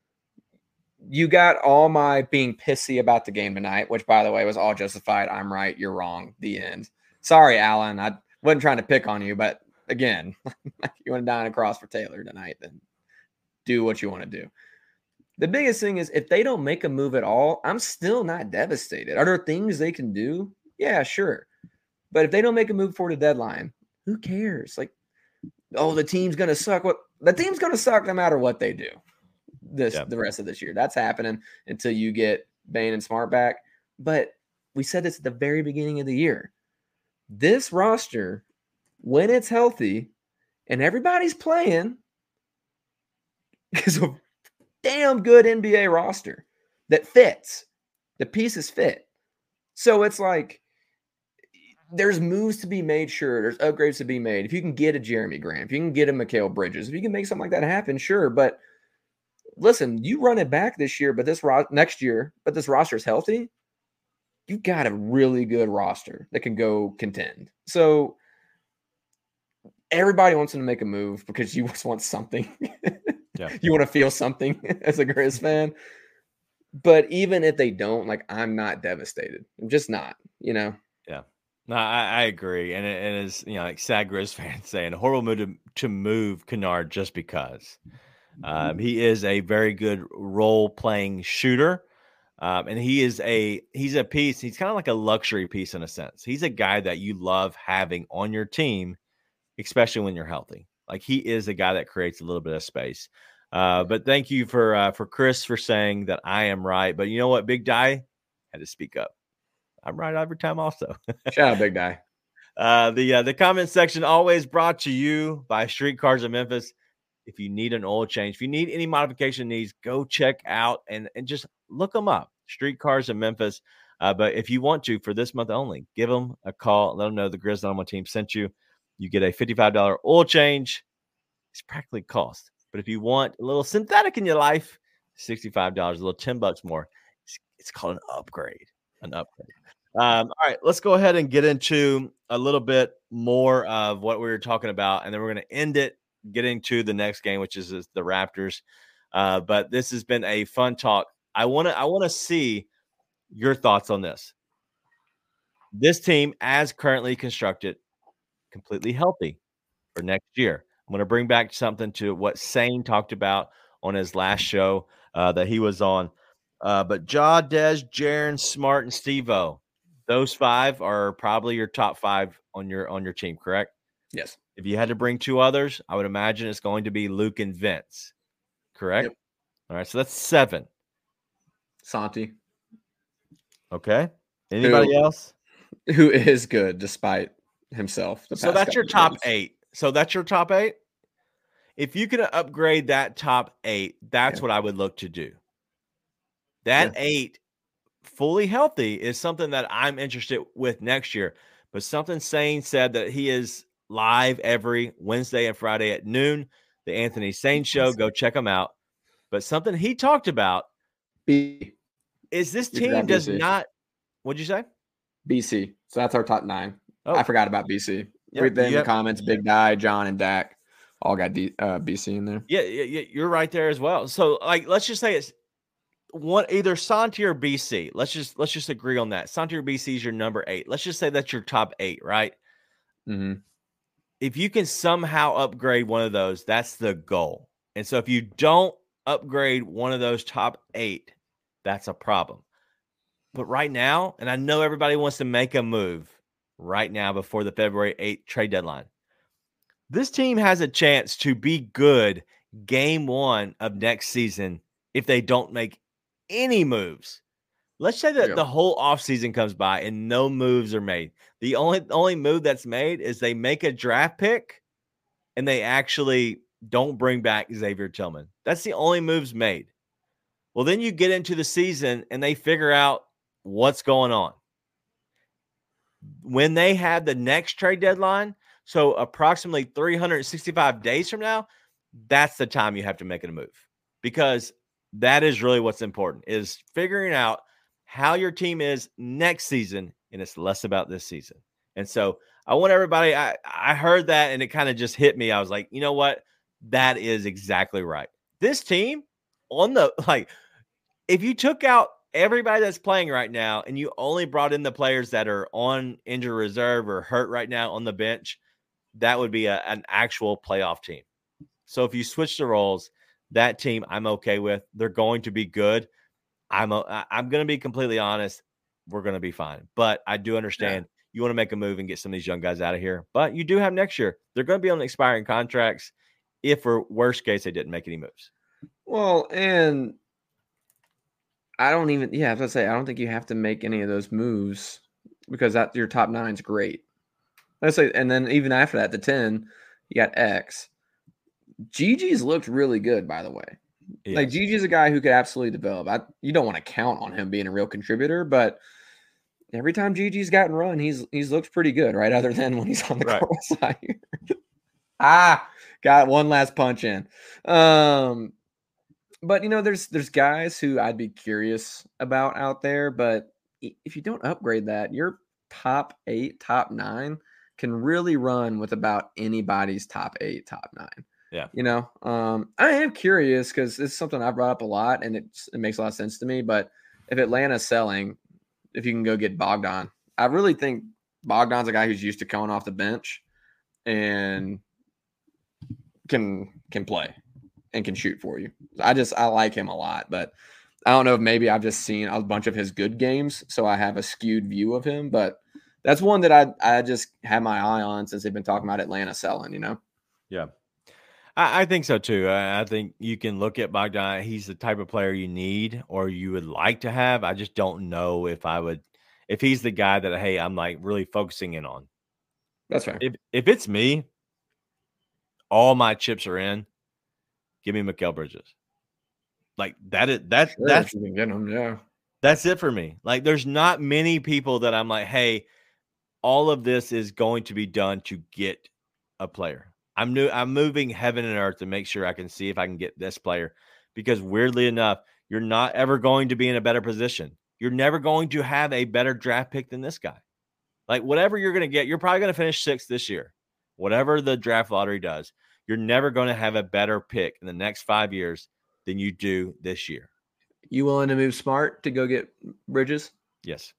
You got all my being pissy about the game tonight, which, by the way, was all justified. I'm right. You're wrong. The end. Sorry, Alan. I wasn't trying to pick on you, but again, you want to dine across for Taylor tonight, then do what you want to do. The biggest thing is if they don't make a move at all, I'm still not devastated. Are there things they can do? Yeah, sure. But if they don't make a move for the deadline, who cares? Like, oh, the team's going to suck. What the team's going to suck no matter what they do. This yeah. the rest of this year. That's happening until you get Bane and Smart back. But we said this at the very beginning of the year. This roster, when it's healthy and everybody's playing, is a damn good N B A roster that fits. The pieces fit. So it's like there's moves to be made, sure. There's upgrades to be made. If you can get a Jeremy Grant, if you can get a Mikal Bridges, if you can make something like that happen, sure. But listen, you run it back this year, but this ro- next year, but this roster is healthy. You've got a really good roster that can go contend. So everybody wants them to make a move because you just want something. Yeah. You want to feel something as a Grizz fan. But even if they don't, like, I'm not devastated. I'm just not, you know? Yeah. No, I, I agree. And it, it is, you know, like sad Grizz fans saying, a horrible move to, to move Kennard just because. Um, he is a very good role-playing shooter, um, and he is a he's a piece. He's kind of like a luxury piece in a sense. He's a guy that you love having on your team, especially when you're healthy. Like he is a guy that creates a little bit of space. Uh, but thank you for uh, for Chris for saying that I am right. But you know what, Big Die had to speak up. I'm right every time, also. Shout out, Big Die. Uh, the uh, the comment section always brought to you by Streetcars of Memphis. If you need an oil change, if you need any modification needs, go check out and, and just look them up. Streetcars in Memphis. Uh, but if you want to, for this month only, give them a call. Let them know the Grizz Dynamo team sent you. You get a fifty-five dollars oil change. It's practically cost. But if you want a little synthetic in your life, sixty-five dollars, a little ten bucks more. It's, it's called an upgrade. An upgrade. Um, all right, let's go ahead and get into a little bit more of what we were talking about, and then we're going to end it, getting to the next game, which is, is the Raptors. Uh, but this has been a fun talk. I want to I want to see your thoughts on this. This team, as currently constructed, completely healthy for next year. I'm going to bring back something to what Sane talked about on his last show uh, that he was on. Uh, but Ja, Dez, Jaren, Smart, and Steve-O, those five are probably your top five on your on your team, correct? Yes. If you had to bring two others, I would imagine it's going to be Luke and Vince, correct? Yep. All right, so that's seven. Santi. Okay. Anybody Who, else? Who is good despite himself. So that's your top eight. So that's your top eight. If you could upgrade that top eight, that's yeah. what I would look to do. That yeah. eight fully healthy is something that I'm interested with next year. But something Sane said that he is live every Wednesday and Friday at noon. The Anthony Sane Show. Go check him out. But something he talked about B. is this team does B C. Not. What'd you say? B C. So that's our top nine. Oh. I forgot about B C. Yep. Right there in yep. the comments, Big Guy, John, and Dak all got D, uh, B C in there. Yeah, yeah, you're right there as well. So, like, let's just say it's one either Santi or B C. Let's just let's just agree on that. Santi or B C is your number eight. Let's just say that's your top eight, right? Mm-hmm. If you can somehow upgrade one of those, that's the goal. And so, if you don't upgrade one of those top eight, that's a problem. But right now, and I know everybody wants to make a move right now before the February eighth trade deadline. This team has a chance to be good game one of next season if they don't make any moves. Let's say that yeah. the whole offseason comes by and no moves are made. The only, only move that's made is they make a draft pick and they actually don't bring back Xavier Tillman. That's the only moves made. Well, then you get into the season and they figure out what's going on. When they have the next trade deadline, so approximately three hundred sixty-five days from now, that's the time you have to make a move, because that is really what's important, is figuring out how your team is next season, and it's less about this season. And so I want everybody, I, I heard that and it kind of just hit me. I was like, you know what? That is exactly right. This team on the, like, if you took out everybody that's playing right now and you only brought in the players that are on injured reserve or hurt right now on the bench, that would be a, an actual playoff team. So if you switch the roles, that team I'm okay with. They're going to be good. I'm a, I'm going to be completely honest. We're going to be fine. But I do understand yeah. you want to make a move and get some of these young guys out of here. But you do have next year. They're going to be on expiring contracts if, for worst case, they didn't make any moves. Well, and I don't even, yeah, I was going to say, I don't think you have to make any of those moves because that your top nine is great. Let's say, and then even after that, the ten, you got X. Gigi's looked really good, by the way. Yes. Like, Gigi's a guy who could absolutely develop. I, you don't want to count on him being a real contributor, but every time Gigi's gotten run, he's he's looked pretty good, right? Other than when he's on the right. court side. ah, got one last punch in. Um, but you know, there's there's guys who I'd be curious about out there, but if you don't upgrade that, your top eight, top nine can really run with about anybody's top eight, top nine. Yeah. You know, um, I am curious because it's something I brought up a lot and it's, it makes a lot of sense to me. But if Atlanta's selling, if you can go get Bogdan, I really think Bogdan's a guy who's used to coming off the bench and can can play and can shoot for you. I just I like him a lot, but I don't know if maybe I've just seen a bunch of his good games, so I have a skewed view of him. But that's one that I I just had my eye on since they've been talking about Atlanta selling. You know. Yeah. I think so too. I think you can look at Bogdan. He's the type of player you need or you would like to have. I just don't know if I would, if he's the guy that, hey, I'm like really focusing in on. That's fair. If if it's me, all my chips are in. Give me Mikal Bridges. Like that is that sure, that's you can get him, yeah. That's it for me. Like there's not many people that I'm like, hey, all of this is going to be done to get a player. I'm new. I'm moving heaven and earth to make sure I can see if I can get this player, because weirdly enough, you're not ever going to be in a better position. you're never going to have a better draft pick than this guy. Like whatever you're going to get, you're probably going to finish sixth this year. Whatever the draft lottery does, you're never going to have a better pick in the next five years than you do this year. You willing to move Smart to go get Bridges? Yes.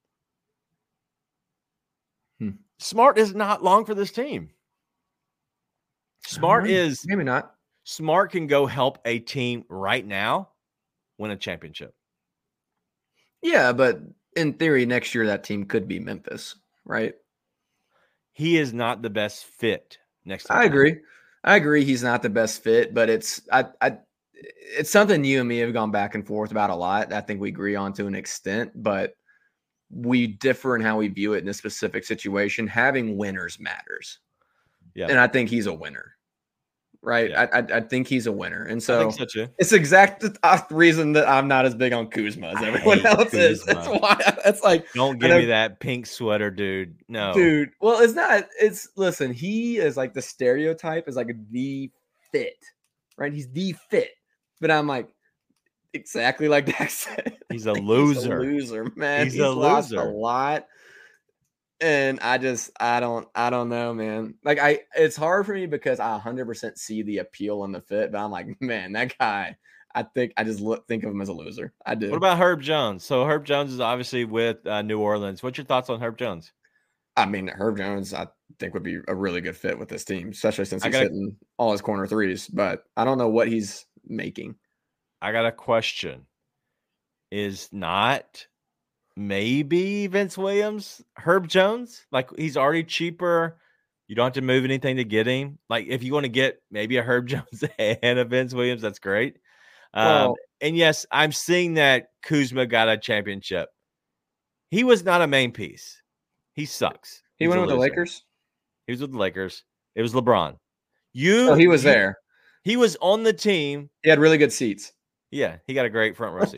Hmm. Smart is not long for this team. Smart Maybe. is Maybe not. Smart can go help a team right now win a championship. Yeah, but in theory, next year that team could be Memphis, right? He is not the best fit next to I agree. I agree he's not the best fit, but it's I I it's something you and me have gone back and forth about a lot. I think we agree on to an extent, but we differ in how we view it in this specific situation. Having winners matters. Yeah. And I think he's a winner. Right. Yeah. I, I I think he's a winner. And so, I think so too. It's exact the reason that I'm not as big on Kuzma as everyone else Kuzma. is. That's why that's like don't give me that pink sweater, dude. No. Dude. Well, it's not it's listen, he is like the stereotype is like the fit. Right? He's the fit. But I'm like, exactly like Dak said. He's a loser. He's a loser, man. He's, He's a lost loser. a lot. And I just, I don't, I don't know, man. Like I, it's hard for me because I one hundred percent see the appeal and the fit, but I'm like, man, that guy, I think I just look, think of him as a loser. I do. What about Herb Jones? So Herb Jones is obviously with uh, New Orleans. What's your thoughts on Herb Jones? I mean, Herb Jones, I think would be a really good fit with this team, especially since I he's gotta- hitting all his corner threes, but I don't know what he's making. I got a question. Is not maybe Vince Williams, Herb Jones? Like he's already cheaper. You don't have to move anything to get him. Like if you want to get maybe a Herb Jones and a Vince Williams, that's great. Um, Well- and yes, I'm seeing that Kuzma got a championship. He was not a main piece. He sucks. He He's went a with the loser. Lakers. He was with the Lakers. It was LeBron. You. Oh, he was you- there. He was on the team. He had really good seats. Yeah, he got a great front row seat.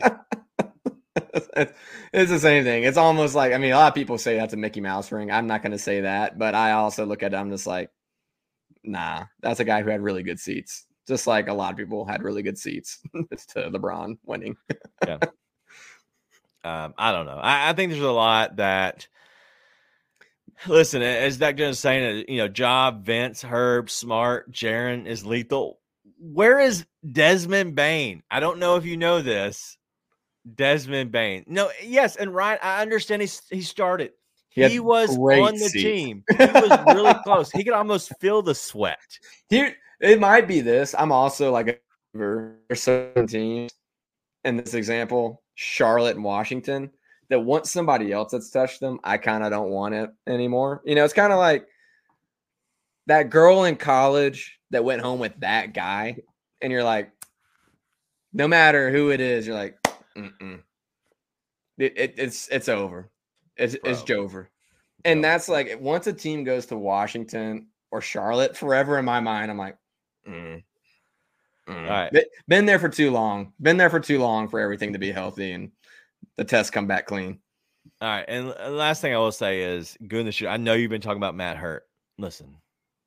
It's the same thing. It's almost like, I mean, a lot of people say that's a Mickey Mouse ring. I'm not going to say that, but I also look at it, I'm just like, nah, that's a guy who had really good seats. Just like a lot of people had really good seats to LeBron winning. Yeah. Um, I don't know. I, I think there's a lot that, listen, as Dak Jones is saying, you know, Job, Vince, Herb, Smart, Jaren is lethal. Where is Desmond Bain? I don't know if you know this. Desmond Bain. No, yes, and Ryan, I understand he, he started. He had He was great on the seats. team. He was really close. He could almost feel the sweat. Here, it might be this. I'm also like a there's certain teams in this example, Charlotte and Washington, that once somebody else that's touched them, I kind of don't want it anymore. You know, it's kind of like that girl in college that went home with that guy, and you're like, no matter who it is, you're like, mm-mm. It, it, it's it's over. It's it's Jover. And that's like once a team goes to Washington or Charlotte forever in my mind, I'm like, mm, mm. All right. Be- Been there for too long. Been there for too long for everything to be healthy and the tests come back clean. All right. And the last thing I will say is, Goon the Shoot, I know you've been talking about Matt Hurt. Listen,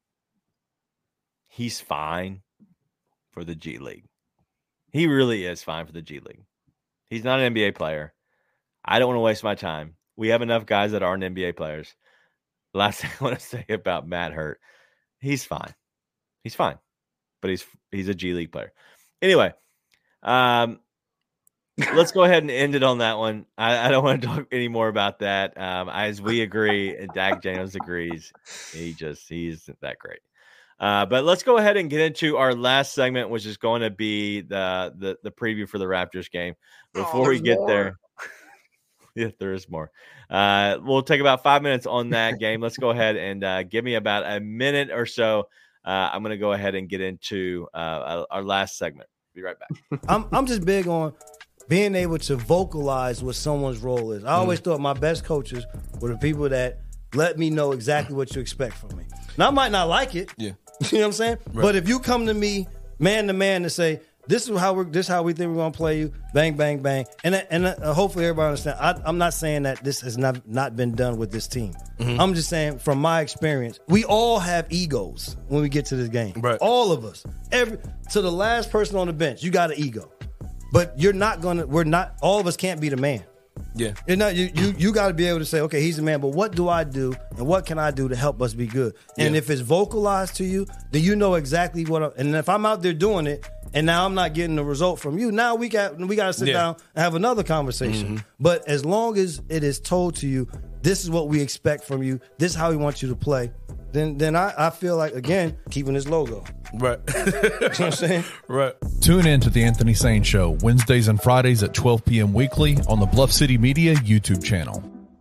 he's fine for the G League. He really is fine for the G League. He's not an N B A player. I don't want to waste my time. We have enough guys that aren't N B A players. Last thing I want to say about Matt Hurt, he's fine. He's fine, but he's he's a G League player. Anyway, um, let's go ahead and end it on that one. I, I don't want to talk any more about that. Um, as we agree, and Dak Jones agrees, he just he isn't that great. Uh, but let's go ahead and get into our last segment, which is going to be the the, the preview for the Raptors game. Before Oh, we there's get more. there, yeah, there is more. Uh, we'll take about five minutes on that game. Let's go ahead and uh, give me about a minute or so. Uh, I'm going to go ahead and get into uh, our last segment. Be right back. I'm I'm just big on being able to vocalize what someone's role is. I always thought my best coaches were the people that let me know exactly what you expect from me. Now I might not like it. Yeah. You know what I'm saying? Right. But if you come to me man to man and say, this is how we're this is how we think we're gonna play you, bang, bang, bang. And and uh, hopefully everybody understands. I, I'm not saying that this has not, not been done with this team. Mm-hmm. I'm just saying from my experience, we all have egos when we get to this game. Right. All of us. Every to the last person on the bench, you got an ego. But you're not gonna we're not all of us can't be the man. Yeah. You know, you you, you got to be able to say, okay, he's the man, but what do I do and what can I do to help us be good? And Yeah. if it's vocalized to you, then you know exactly what. I, and if I'm out there doing it, and now I'm not getting the result from you, now we got we got to sit Yeah. down and have another conversation. Mm-hmm. But as long as it is told to you, this is what we expect from you. This is how we want you to play. Then then I, I feel like, again, keeping this logo. Right. You know what I'm saying? Right. Tune in to the Anthony Sane Show Wednesdays and Fridays at twelve p.m. weekly on the Bluff City Media YouTube channel.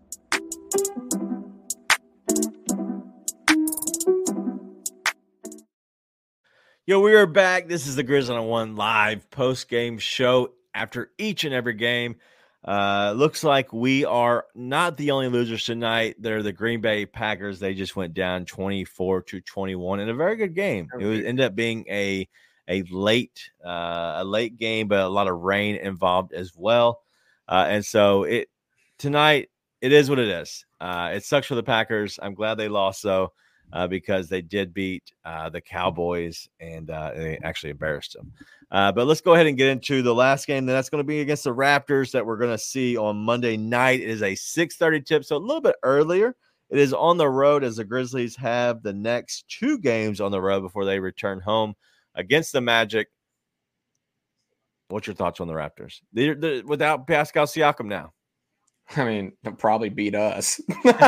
Yo, we are back. This is the Grizz one oh one live post-game show after each and every game. Uh, looks like we are not the only losers tonight. They're the Green Bay Packers. They just went down twenty-four to twenty-one in a very good game. It was, ended up being a a late uh, a late game, but a lot of rain involved as well. Uh, and so it tonight it is what it is. Uh, it sucks for the Packers. I'm glad they lost though. Uh, because they did beat uh, the Cowboys and uh, they actually embarrassed them. Uh, but let's go ahead and get into the last game. That's going to be against the Raptors that we're going to see on Monday night. It is a six thirty tip, so a little bit earlier. It is on the road as the Grizzlies have the next two games on the road before they return home against the Magic. What's your thoughts on the Raptors? They're, they're without Pascal Siakam now. I mean, they'll probably beat us.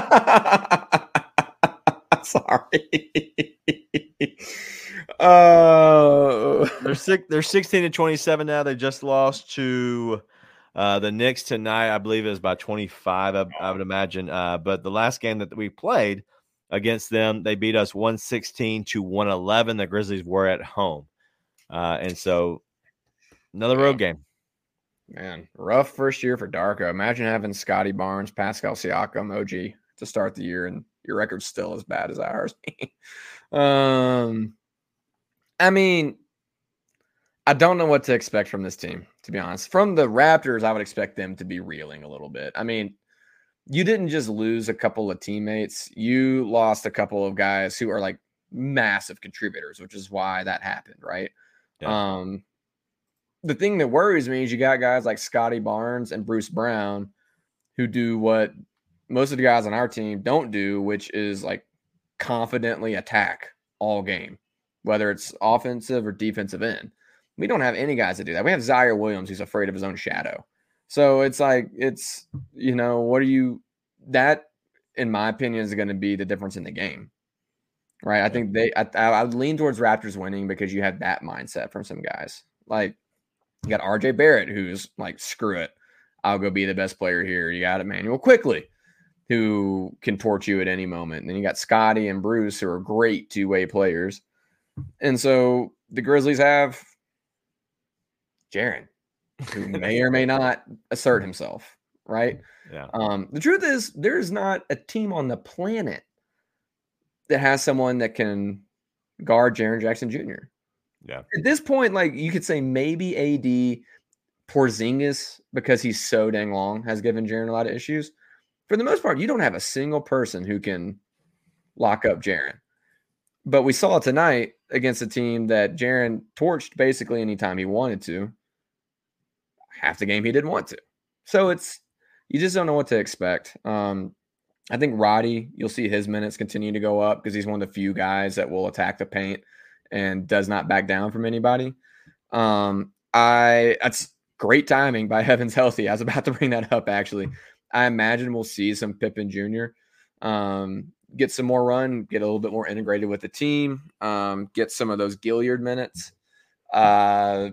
Sorry. uh, they're six, they're sixteen to twenty-seven now. They just lost to uh, the Knicks tonight. I believe it was by twenty-five, I, I would imagine. Uh, but the last game that we played against them, they beat us one sixteen to one eleven. The Grizzlies were at home. Uh, and so another road game. Man, rough first year for Darko. Imagine having Scotty Barnes, Pascal Siakam, O G to start the year, and your record's still as bad as ours. um, I mean, I don't know what to expect from this team, to be honest. From the Raptors, I would expect them to be reeling a little bit. I mean, you didn't just lose a couple of teammates. You lost a couple of guys who are like massive contributors, which is why that happened, right? Yeah. Um, the thing that worries me is you got guys like Scotty Barnes and Bruce Brown who do what most of the guys on our team don't do, which is like confidently attack all game, whether it's offensive or defensive end. We don't have any guys that do that. We have Zaire Williams, who's afraid of his own shadow. So it's like, it's, you know, what are you, that, in my opinion, is going to be the difference in the game, right? I think they, I, I would lean towards Raptors winning because you have that mindset from some guys. Like, you got R J Barrett, who's like, screw it, I'll go be the best player here. You got Emmanuel Quickley, who can torch you at any moment. And then you got Scotty and Bruce, who are great two-way players. And so the Grizzlies have Jaren, who may or may not assert himself, right? Yeah. Um, the truth is, there's not a team on the planet that has someone that can guard Jaren Jackson Junior Yeah. At this point, like, you could say maybe A D, Porzingis, because he's so dang long, has given Jaren a lot of issues. For the most part, you don't have a single person who can lock up Jaren. But we saw tonight against a team that Jaren torched basically anytime he wanted to. Half the game he didn't want to. So it's, you just don't know what to expect. Um, I think Roddy, you'll see his minutes continue to go up because he's one of the few guys that will attack the paint and does not back down from anybody. Um, I that's great timing by Heaven's Healthy. I was about to bring that up, actually. I imagine we'll see some Pippen Junior Um, get some more run, get a little bit more integrated with the team, um, get some of those Gilliard minutes. Uh,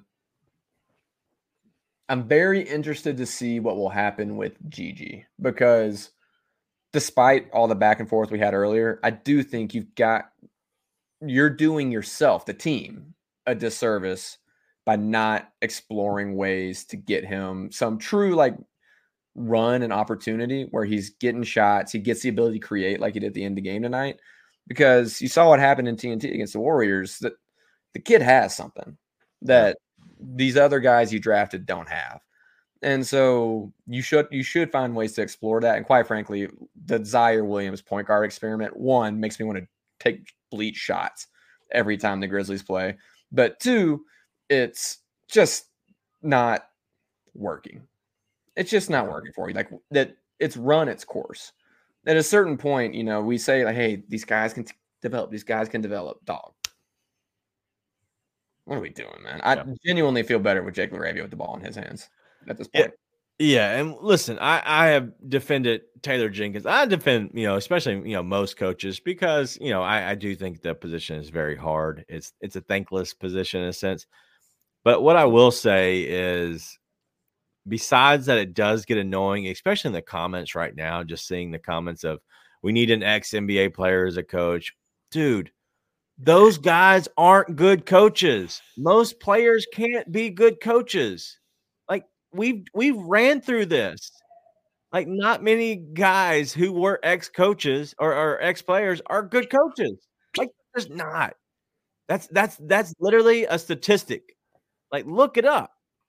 I'm very interested to see what will happen with Gigi because despite all the back and forth we had earlier, I do think you've got, you're doing yourself, the team, a disservice by not exploring ways to get him some true like run and opportunity where he's getting shots. He gets the ability to create like he did at the end of the game tonight, because you saw what happened in T N T against the Warriors, that the kid has something that these other guys you drafted don't have. And so you should, you should find ways to explore that. And quite frankly, the Zaire Williams point guard experiment, one, makes me want to take bleach shots every time the Grizzlies play. But two, it's just not working. it's just not working for you. Like that, it's run its course. At a certain point, you know, we say like, "Hey, these guys can t- develop. These guys can develop." Dog. What are we doing, man? I yeah. genuinely feel better with Jake LaRavia with the ball in his hands at this point. Yeah, yeah. And listen, I, I have defended Taylor Jenkins. I defend, you know, especially, you know, most coaches because, you know, I, I do think the position is very hard. It's it's a thankless position in a sense. But what I will say is, besides that, it does get annoying, especially in the comments right now, just seeing the comments of, we need an ex-N B A player as a coach. Dude, those guys aren't good coaches. Most players can't be good coaches. Like we've we've ran through this. Like not many guys who were ex-coaches or, or ex-players are good coaches. Like there's not. That's that's that's literally a statistic. Like look it up.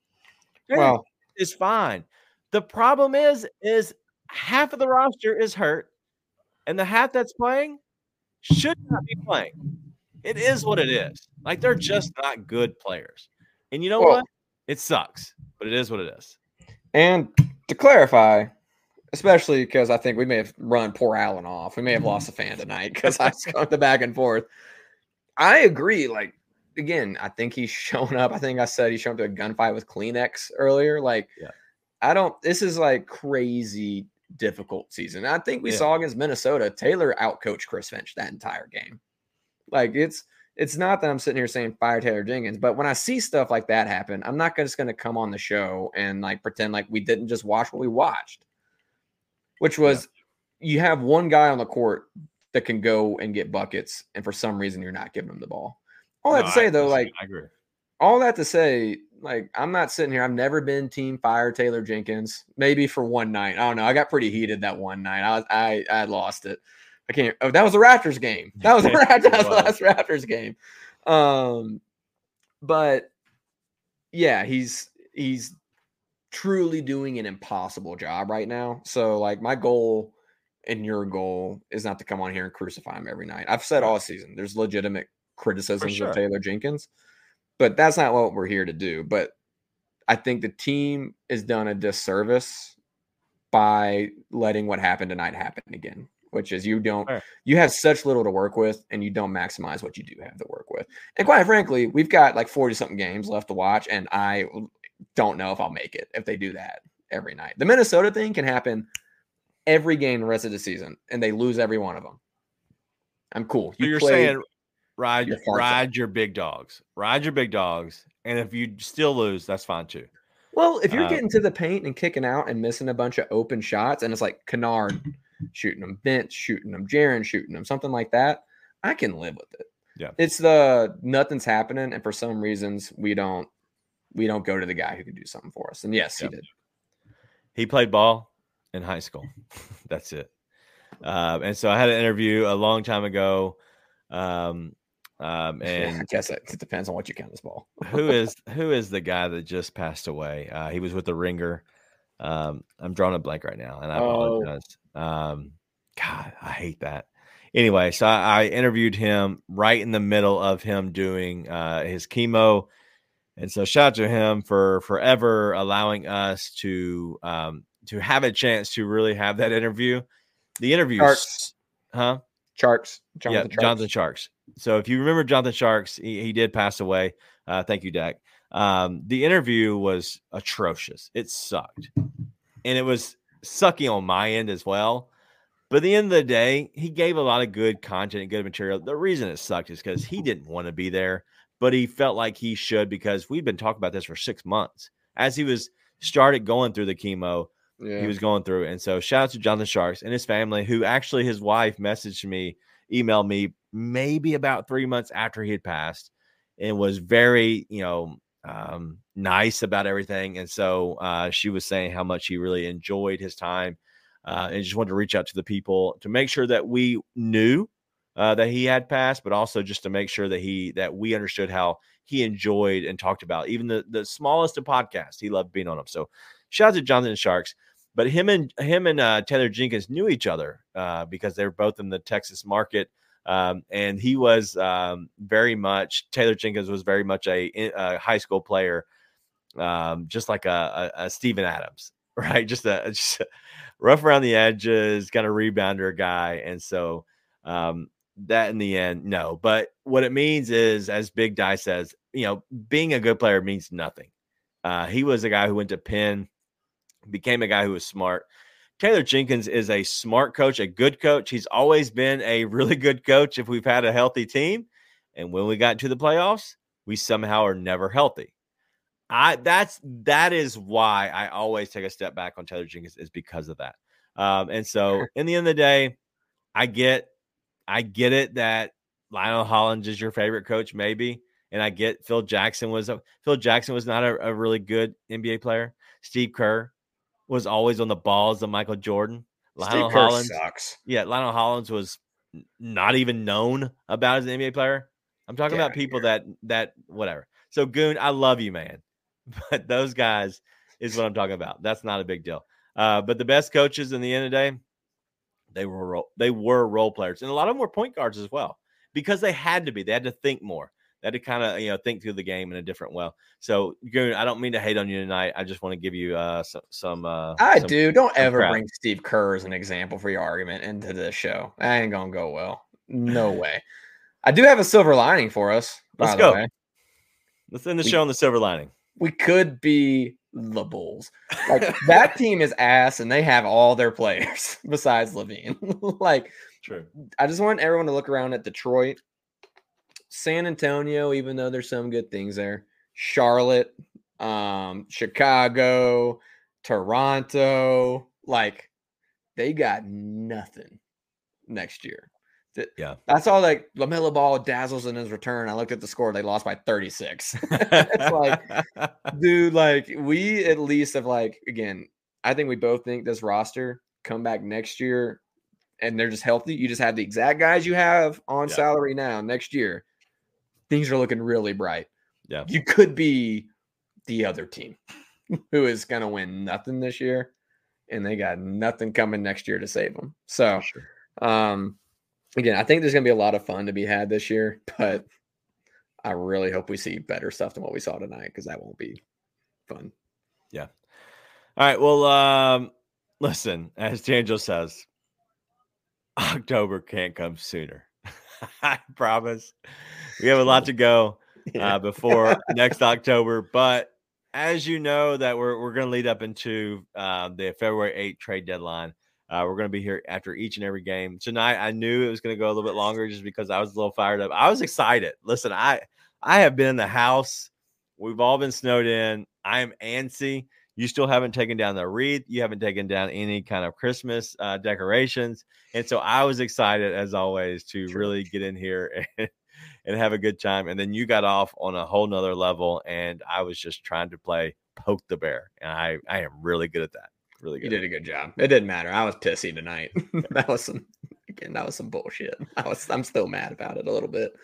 Well, it's fine. The problem is is half of the roster is hurt, and the half that's playing should not be playing. It is what it is. Like they're just not good players. And you know well, what? It sucks, but it is what it is. And to clarify, especially because I think we may have run poor Allen off. We may have lost a fan tonight because I got the back and forth. I agree. Like, again, I think he's shown up. I think I said he showed up to a gunfight with Kleenex earlier. Like, yeah. I don't – this is like crazy difficult season. I think we yeah. saw against Minnesota, Taylor outcoached Chris Finch that entire game. Like it's it's not that I'm sitting here saying fire Taylor Jenkins, but when I see stuff like that happen, I'm not just going to come on the show and like pretend like we didn't just watch what we watched, which was yeah. you have one guy on the court that can go and get buckets, and for some reason you're not giving him the ball. All no, that to say I, though, like I agree. All that to say, like I'm not sitting here. I've never been team fire Taylor Jenkins. Maybe for one night, I don't know. I got pretty heated that one night. I was, I I lost it. I can't. Oh, that was a Raptors game. That was, a, that was the last Raptors game. Um, but yeah, he's he's truly doing an impossible job right now. So, like, my goal and your goal is not to come on here and crucify him every night. I've said all season there's legitimate criticisms sure. of Taylor Jenkins, but that's not what we're here to do. But I think the team has done a disservice by letting what happened tonight happen again. Which is you don't right. you have such little to work with and you don't maximize what you do have to work with. And quite frankly, we've got like forty something games left to watch, and I don't know if I'll make it if they do that every night. The Minnesota thing can happen every game the rest of the season, and they lose every one of them. I'm cool. You so you're saying ride your ride out. your big dogs, ride your big dogs, and if you still lose, that's fine too. Well, if you're uh, getting to the paint and kicking out and missing a bunch of open shots, and it's like Kennard shooting them, Vince shooting them, Jaren shooting them, something like that, I can live with it. Yeah, it's the nothing's happening, and for some reasons we don't we don't go to the guy who can do something for us. And yes, yeah. he did. He played ball in high school. That's it. Um, and so I had an interview a long time ago. Um, um, and I guess it, it depends on what you count as ball. who is who is the guy that just passed away? Uh, he was with the Ringer. Um, I'm drawing a blank right now, and I apologize. Oh. Um, God, I hate that. Anyway, so I, I interviewed him right in the middle of him doing uh, his chemo, and so shout out to him for forever allowing us to um, to have a chance to really have that interview. The interview, Sharks. huh? Sharks, Jonathan yeah, Sharks. Jonathan Sharks. So if you remember Jonathan Sharks, he, he did pass away. Uh, thank you, Dak. Um, the interview was atrocious. It sucked. And it was sucky on my end as well. But at the end of the day, he gave a lot of good content and good material. The reason it sucked is because he didn't want to be there, but he felt like he should because we've been talking about this for six months. As he was started going through the chemo, yeah. he was going through it. And so shout out to Jonathan Sharks and his family, who actually his wife messaged me, emailed me maybe about three months after he had passed and was very, you know, um, nice about everything. And so uh, she was saying how much he really enjoyed his time uh, and just wanted to reach out to the people to make sure that we knew uh, that he had passed, but also just to make sure that he, that we understood how he enjoyed and talked about even the, the smallest of podcasts. He loved being on them. So shout out to Jonathan Sharks, but him and him and uh, Taylor Jenkins knew each other uh, because they were both in the Texas market. Um, and he was um, very much, Taylor Jenkins was very much a, a high school player, um, just like a, a, a Steven Adams. right? Just a, just a rough around the edges, kind of rebounder guy. And so um, that in the end, no. But what it means is, as Big Die says, you know, being a good player means nothing. Uh, he was a guy who went to Penn, became a guy who was smart. Taylor Jenkins is a smart coach, a good coach. He's always been a really good coach if we've had a healthy team. And when we got to the playoffs, we somehow are never healthy. I that's that is why I always take a step back on Taylor Jenkins, is because of that. Um, and so in the end of the day, I get I get it that Lionel Hollins is your favorite coach, maybe. And I get Phil Jackson was a, Phil Jackson was not a, a really good N B A player. Steve Kerr was always on the balls of Michael Jordan. Lionel Steve Kerr Hollins sucks. Yeah, Lionel Hollins was not even known about as an N B A player. I'm talking Get about people that that whatever. So Goon, I love you, man. But those guys is what I'm talking about. That's not a big deal. Uh, but the best coaches in the end of the day, they were role, they were role players, and a lot of them were point guards as well, because they had to be. They had to think more. They had to kind of you know think through the game in a different way. So Goon, I don't mean to hate on you tonight. I just want to give you uh, some. some uh, I some, do. Don't ever crap. bring Steve Kerr as an example for your argument into this show. That ain't gonna go well. No way. I do have a silver lining for us. Let's by go. The way. Let's end the We- show on the silver lining. We could be the Bulls. Like that team is ass, and they have all their players besides Levine. Like, True. I just want everyone to look around at Detroit, San Antonio, even though there's some good things there, Charlotte, um, Chicago, Toronto. Like, they got nothing next year. Th- Yeah. That's all. Like LaMelo Ball dazzles in his return. I looked at the score; they lost by thirty-six. It's like, dude, like we at least have like again. I think we both think this roster come back next year, and they're just healthy. You just have the exact guys you have on Yeah. salary now. Next year, things are looking really bright. Yeah. You could be the other team who is going to win nothing this year, and they got nothing coming next year to save them. So, Sure. um. Again, I think there's going to be a lot of fun to be had this year, but I really hope we see better stuff than what we saw tonight, because that won't be fun. Yeah. All right. Well, um, listen, as D'Angelo says, October can't come sooner. I promise. We have a lot to go uh, before next October, but as you know, that we're we're going to lead up into uh, the February eighth trade deadline. Uh, we're going to be here after each and every game. Tonight, I knew it was going to go a little bit longer just because I was a little fired up. I was excited. Listen, I I have been in the house. We've all been snowed in. I am antsy. You still haven't taken down the wreath. You haven't taken down any kind of Christmas uh, decorations. And so I was excited, as always, to Sure. really get in here and, and have a good time. And then you got off on a whole nother level, and I was just trying to play poke the bear. And I, I am really good at that. Really You good. did a good job. It didn't matter. I was pissy tonight. That was some again, that was some bullshit. I was I'm still mad about it a little bit.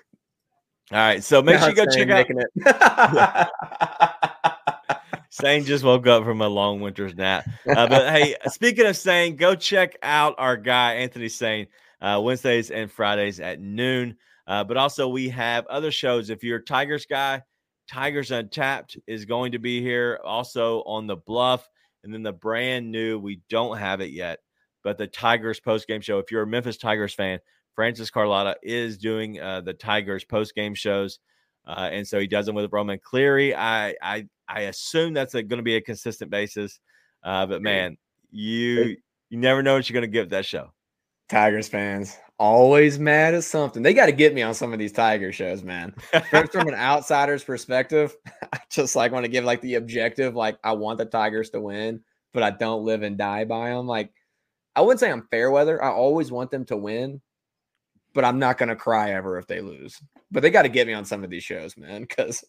All right. So make sure you go Not check saying out. making it. Sane just woke up from a long winter's nap. Uh, but hey, speaking of Sane, go check out our guy, Anthony Sane, uh, Wednesdays and Fridays at noon. Uh, but also, we have other shows. If you're a Tigers guy, Tigers Untapped is going to be here, also on the Bluff. And then the brand new, we don't have it yet, but the Tigers postgame show. If you're a Memphis Tigers fan, Francis Carlotta is doing uh, the Tigers postgame shows. Uh, and so he does them with Roman Cleary. I I, I assume that's going to be a consistent basis. Uh, but, man, you you never know what you're going to get with that show. Tigers fans always mad at something. They got to get me on some of these Tiger shows, man. From, from an outsider's perspective, I just like want to give like the objective, like I want the Tigers to win, but I don't live and die by them. Like I wouldn't say I'm fair weather. I always want them to win, but I'm not going to cry ever if they lose. But they got to get me on some of these shows, man, because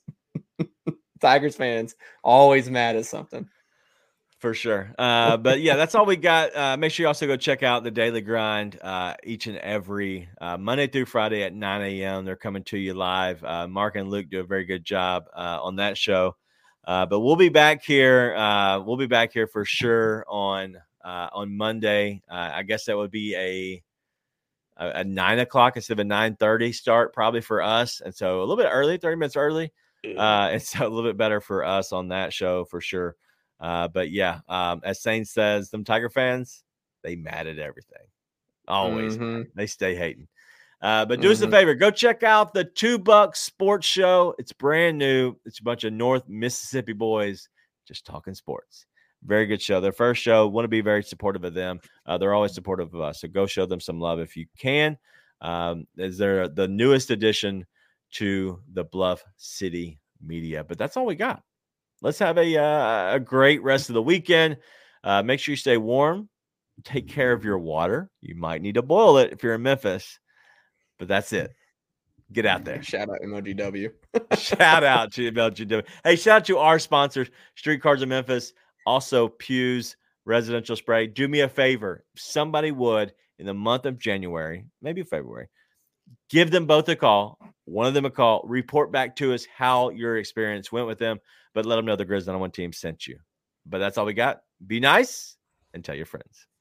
Tigers fans always mad at something. For sure. Uh, but yeah, that's all we got. Uh, make sure you also go check out the Daily Grind uh, each and every uh, Monday through Friday at nine a.m. They're coming to you live. Uh, Mark and Luke do a very good job uh, on that show. Uh, but we'll be back here. Uh, we'll be back here for sure on uh, on Monday. Uh, I guess that would be a a, a nine o'clock instead of a nine thirty start probably for us. And so a little bit early, thirty minutes early. Uh, and so a little bit better for us on that show for sure. Uh, but yeah, um, as Saints says, them Tiger fans, they mad at everything. Always. Mm-hmm. They stay hating. Uh, but do us a Mm-hmm. favor. Go check out the Two Bucks Sports Show. It's brand new. It's a bunch of North Mississippi boys just talking sports. Very good show. Their first show. Want to be very supportive of them. Uh, they're always supportive of us. So go show them some love if you can. Um, is there the newest addition to the Bluff City Media? But that's all we got. Let's have a uh, a great rest of the weekend. Uh, make sure you stay warm. Take care of your water. You might need to boil it if you're in Memphis. But that's it. Get out there. Shout out M O G W. Shout out to M O G W. Hey, shout out to our sponsors, Street Cards of Memphis, also Pew's Residential Spray. Do me a favor. If somebody would, in the month of January, maybe February, give them both a call. One of them a call. Report back to us how your experience went with them, but let them know the Grizz nine oh one team sent you. But that's all we got. Be nice and tell your friends.